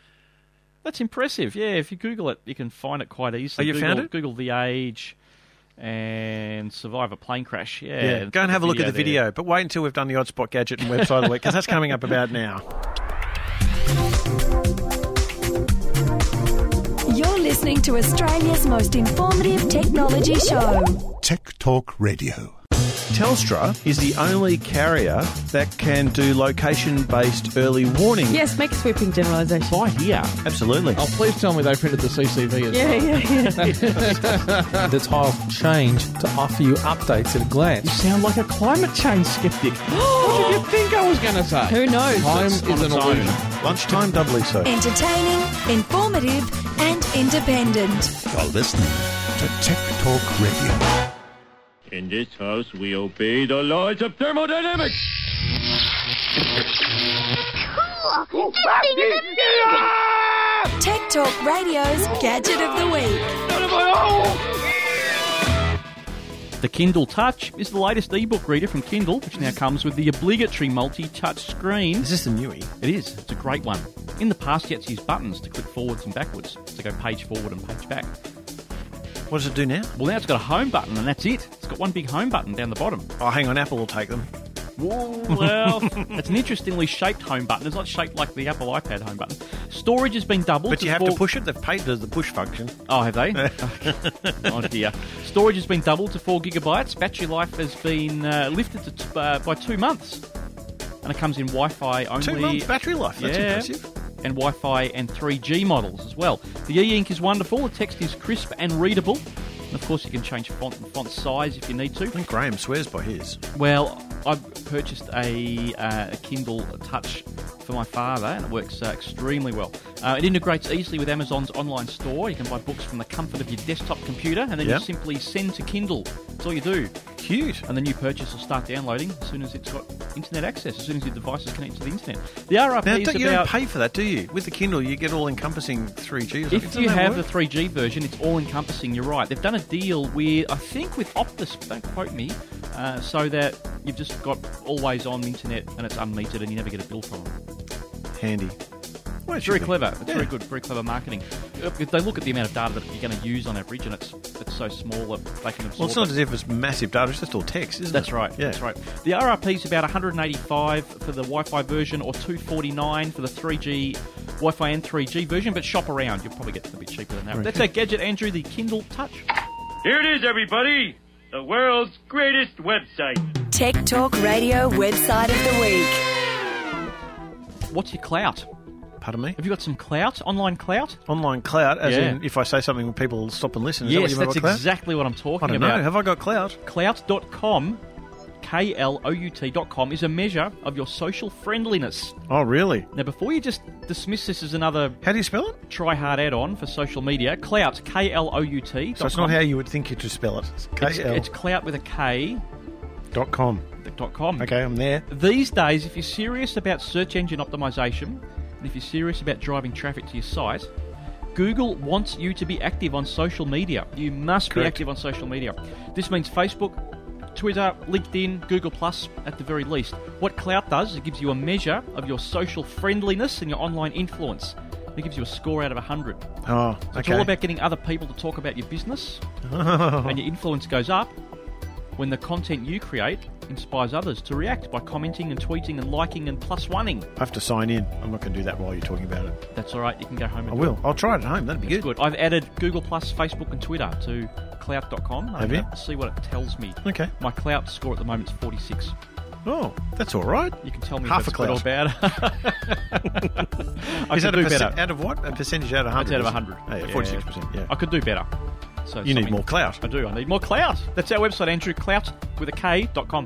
That's impressive. Yeah, if you Google it, you can find it quite easily. Oh, you Google, found it? Google The Age and survive a plane crash. Yeah, Yeah, and go and put have a look at the there. video. But wait until we've done the Oddspot Gadget and website of the week, because that's coming up about now. You're listening to Australia's most informative technology show. Tech Talk Radio. Telstra is the only carrier that can do location-based early warning. Yes, make a sweeping generalisation. By here. Absolutely. Oh, please tell me they printed the C C V as Yeah, well. yeah, yeah. The tile changed to offer you updates at a glance. You sound like a climate change skeptic. What did you think I was going to say? Who knows? Time It's is on an its own. illusion. Lunchtime doubly so. Entertaining, informative, and independent. You're listening to Tech Talk Radio. In this house, we obey the laws of thermodynamics. Cool! Tech Talk Radio's Gadget of the Week. The Kindle Touch is the latest ebook reader from Kindle, which now comes with the obligatory multi-touch screen. Is this the newie? It is. It's a great one. In the past, you had to use buttons to click forwards and backwards, to go page forward and page back. What does it do now? Well, now it's got a home button, and that's it. It's got one big home button down the bottom. Oh, hang on, Apple will take them. Well, it's an interestingly shaped home button. It's not shaped like the Apple iPad home button. Storage has been doubled. But to you have four... to push it. They've paid the push function. Oh, have they? Oh, dear. Storage has been doubled to four gigabytes. Battery life has been uh, lifted to t- uh, by two months. And it comes in Wi-Fi only. Two months battery life. That's yeah. impressive. and Wi-Fi and three G models as well. The e-ink is wonderful. The text is crisp and readable. And of course, you can change font and font size if you need to. I think Graham swears by his. Well, I've purchased a, uh, a Kindle Touch for my father, and it works uh, extremely well. Uh, it integrates easily with Amazon's online store. You can buy books from the comfort of your desktop computer, and then Yep. you simply send to Kindle. That's all you do. Cute. And the new purchase will start downloading as soon as it's got internet access, as soon as your device is connected to the internet. The R R P Now, is don't, you about... don't pay for that, do you? With the Kindle, you get all-encompassing three G or something. If Doesn't you that have work? the three G version, it's all-encompassing, you're right. They've done a deal with, I think with Optus, don't quote me, uh, so that you've just got always-on internet and it's unmetered and you never get a bill from them. Handy. Well, It's very be. clever. It's Yeah. very good, very clever marketing. If they look at the amount of data that you're going to use on average, and it's it's so small that they can absorb Well, it's not it. as if it's massive data, it's just all text, isn't That's it? right. Yeah. That's right. The R R P is about one hundred eighty-five for the Wi-Fi version, or two forty-nine for the three G Wi-Fi and three G version. But shop around; you'll probably get it a bit cheaper than that. Very That's good. our gadget, Andrew, the Kindle Touch. Here it is, everybody. The world's greatest website. Tech Talk Radio website of the week. What's your clout? Pardon me? Have you got some clout? Online clout? Online clout, as Yeah. in if I say something, people will stop and listen. Is that Yes, what you mean that's by clout? exactly what I'm talking I don't about. know. Have I got clout? Clout dot com, K L O U T dot com, is a measure of your social friendliness. Oh, really? Now, before you just dismiss this as another... How do you spell it? Try-hard add-on for social media, Clout, K L O U T. So it's not how you would think you to spell it. It's It's, K L it's Clout with a K. dot com. Dot com. Okay, I'm there. These days, if you're serious about search engine optimization, and if you're serious about driving traffic to your site, Google wants you to be active on social media. You must be Correct. active on social media. This means Facebook, Twitter, LinkedIn, Google Plus, at the very least. What Clout does is it gives you a measure of your social friendliness and your online influence. It gives you a score out of one hundred. Oh, So it's okay. all about getting other people to talk about your business, and your influence goes up when the content you create inspires others to react by commenting and tweeting and liking and plus one-ing. I have to sign in. I'm not going to do that while you're talking about it. That's all right. You can go home and I do will. it. I'll try it at home. That'd be That's good. good. I've added Google Plus, Facebook, and Twitter to clout dot com. Have you? See what it tells me. Okay. My clout score at the moment is forty-six. Oh, that's all right. You can tell me Half if it's a good or clout. bad. I Is could that a do perce- better. out of what? A percentage out of one hundred? It's out of is it? one hundred. Oh, yeah, forty-six percent, yeah. I could do better. So You need something- more clout. I do. I need more clout. That's our website, Andrew. Clout with a K dot com.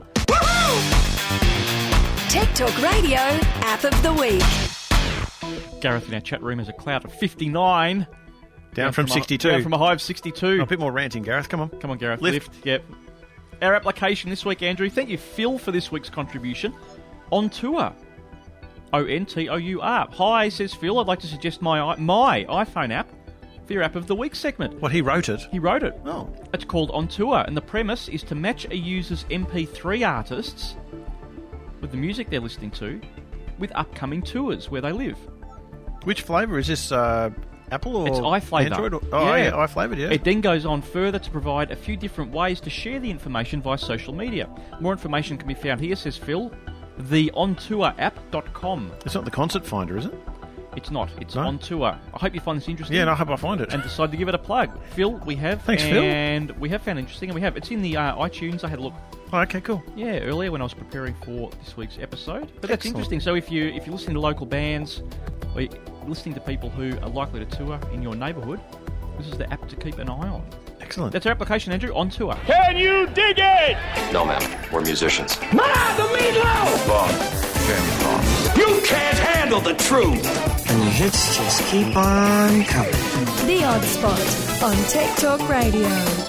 Tech Talk Radio app of the week. Gareth in our chat room has a clout of fifty-nine. Down from a- sixty-two. Down from a high of sixty-two. A bit more ranting, Gareth. Come on. Come on, Gareth. Lift. Lift. Yep. Our application this week, Andrew. Thank you, Phil, for this week's contribution. On Tour. O N T O U R. Hi, says Phil. I'd like to suggest my i- my iPhone app for your app of the week segment. What, he wrote it? He wrote it. Oh. It's called On Tour, and the premise is to match a user's M P three artists with the music they're listening to with upcoming tours where they live. Which flavour? Is this uh, Apple or It's iFlavor. Android? Or, oh, yeah, iFlavor, yeah. It then goes on further to provide a few different ways to share the information via social media. More information can be found here, says Phil. The on tour app dot com. It's not the concert finder, is it? It's not. It's No? On Tour. I hope you find this interesting. Yeah, and I hope I find it. And decide to give it a plug. Phil, we have. Thanks, Phil. And we have found it interesting, and we have. It's in the uh, iTunes. I had a look. Oh, okay, cool. Yeah, earlier when I was preparing for this week's episode. But that's Excellent. interesting. So if you if you're listening to local bands, or you're listening to people who are likely to tour in your neighbourhood, this is the app to keep an eye on. Excellent. That's our application, Andrew. On Tour. Can you dig it? No, ma'am. We're musicians. Ma, the meatloaf! Wrong. Very wrong. You can't handle the truth. And the hits just keep on coming. The Odd Spot on Tech Talk Radio.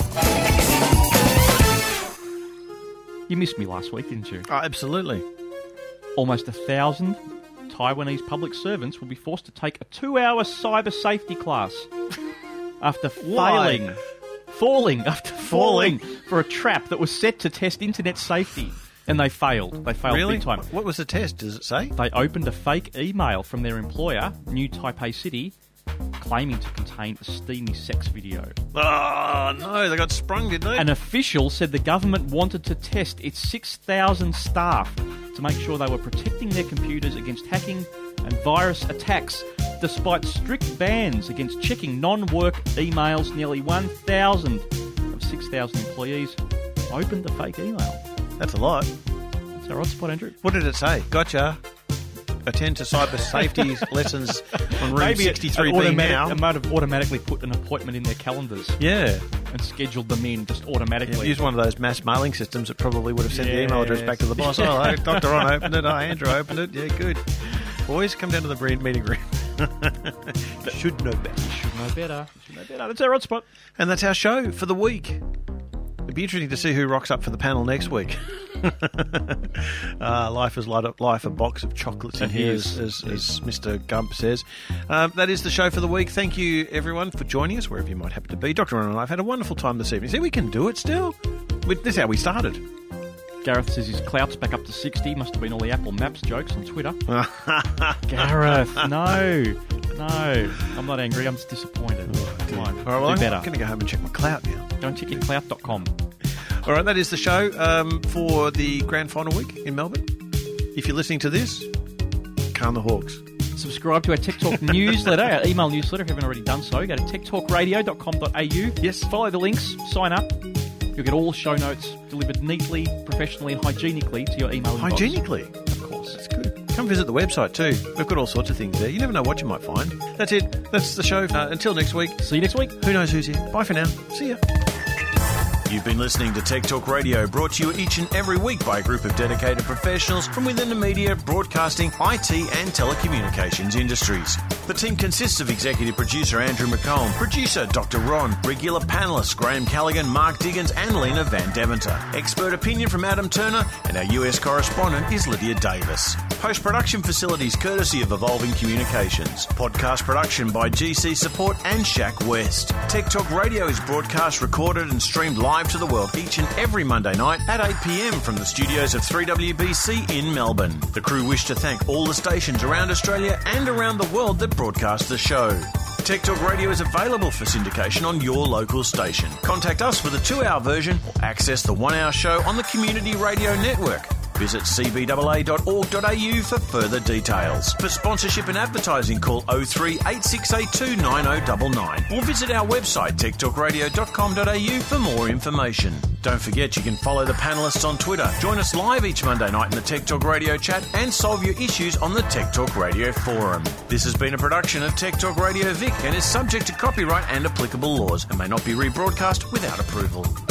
You missed me last week, didn't you? Oh, absolutely. Almost a thousand Taiwanese public servants will be forced to take a two-hour cyber safety class after Why? failing, falling after falling for a trap that was set to test internet safety, and they failed. They failed Really? big time. What was the test? Does it say? They opened a fake email from their employer, New Taipei City, claiming to contain a steamy sex video. Oh, no, they got sprung, didn't they? An official said the government wanted to test its six thousand staff to make sure they were protecting their computers against hacking and virus attacks, despite strict bans against checking non-work emails. Nearly one thousand of six thousand employees opened the fake email. That's a lot. That's our odd spot, Andrew. What did it say? Gotcha. attend to cyber safety lessons on room Maybe sixty-three it, B automatic, now. it might have automatically put an appointment in their calendars. Yeah. And scheduled them in just automatically. Yeah, use one of those mass mailing systems that probably would have sent the email address back to the boss. Yes. Oh, hey, Doctor Ron opened it. Oh, Andrew opened it. Yeah, good. Boys, come down to the bre- meeting room. Should know better. Should know better. Should know better. That's our hot spot. And that's our show for the week. It'd be interesting to see who rocks up for the panel next week. uh, life is like a, life a box of chocolates in It here, is. as, as, as Mister Gump says. Um, that is the show for the week. Thank you, everyone, for joining us, wherever you might happen to be. Doctor Ron and I have had a wonderful time this evening. See, we can do it still. We, this is how we started. Gareth says his clout's back up to sixty. Must have been all the Apple Maps jokes on Twitter. Gareth, no. No. I'm not angry. I'm just disappointed. Come on. All right, well, do I'm better. going to go home and check my clout now. Go and check your clout dot com. All right, that is the show um, for the grand final week in Melbourne. If you're listening to this, calm the Hawks. Subscribe to our Tech Talk newsletter, our email newsletter, if you haven't already done so. Go to tech talk radio dot com dot a u. Yes. Follow the links, sign up. You'll get all the show notes delivered neatly, professionally, and hygienically to your email inbox. Hygienically? Of course. That's good. Come visit the website too. We've got all sorts of things there. You never know what you might find. That's it. That's the show. Uh, until next week. See you next week. Who knows who's here? Bye for now. See ya. You've been listening to Tech Talk Radio, brought to you each and every week by a group of dedicated professionals from within the media, broadcasting, I T and telecommunications industries. The team consists of executive producer Andrew McComb, producer Doctor Ron, regular panellists Graham Callaghan, Mark Diggins and Lena Van Deventer. Expert opinion from Adam Turner, and our U S correspondent is Lydia Davis. Post-production facilities courtesy of Evolving Communications. Podcast production by G C Support and Shaq West. Tech Talk Radio is broadcast, recorded and streamed live to the world each and every Monday night at eight p.m. from the studios of three W B C in Melbourne. The crew wish to thank all the stations around Australia and around the world that broadcast the show. Tech Talk Radio is available for syndication on your local station. Contact us with a two-hour version or access the one-hour show on the Community Radio Network. Visit c b a a dot org dot a u for further details. For sponsorship and advertising, call oh three eight six eight two nine oh nine nine or visit our website tech talk radio dot com dot a u for more information. Don't forget you can follow the panellists on Twitter. Join us live each Monday night in the Tech Talk Radio chat and solve your issues on the Tech Talk Radio forum. This has been a production of Tech Talk Radio Vic and is subject to copyright and applicable laws and may not be rebroadcast without approval.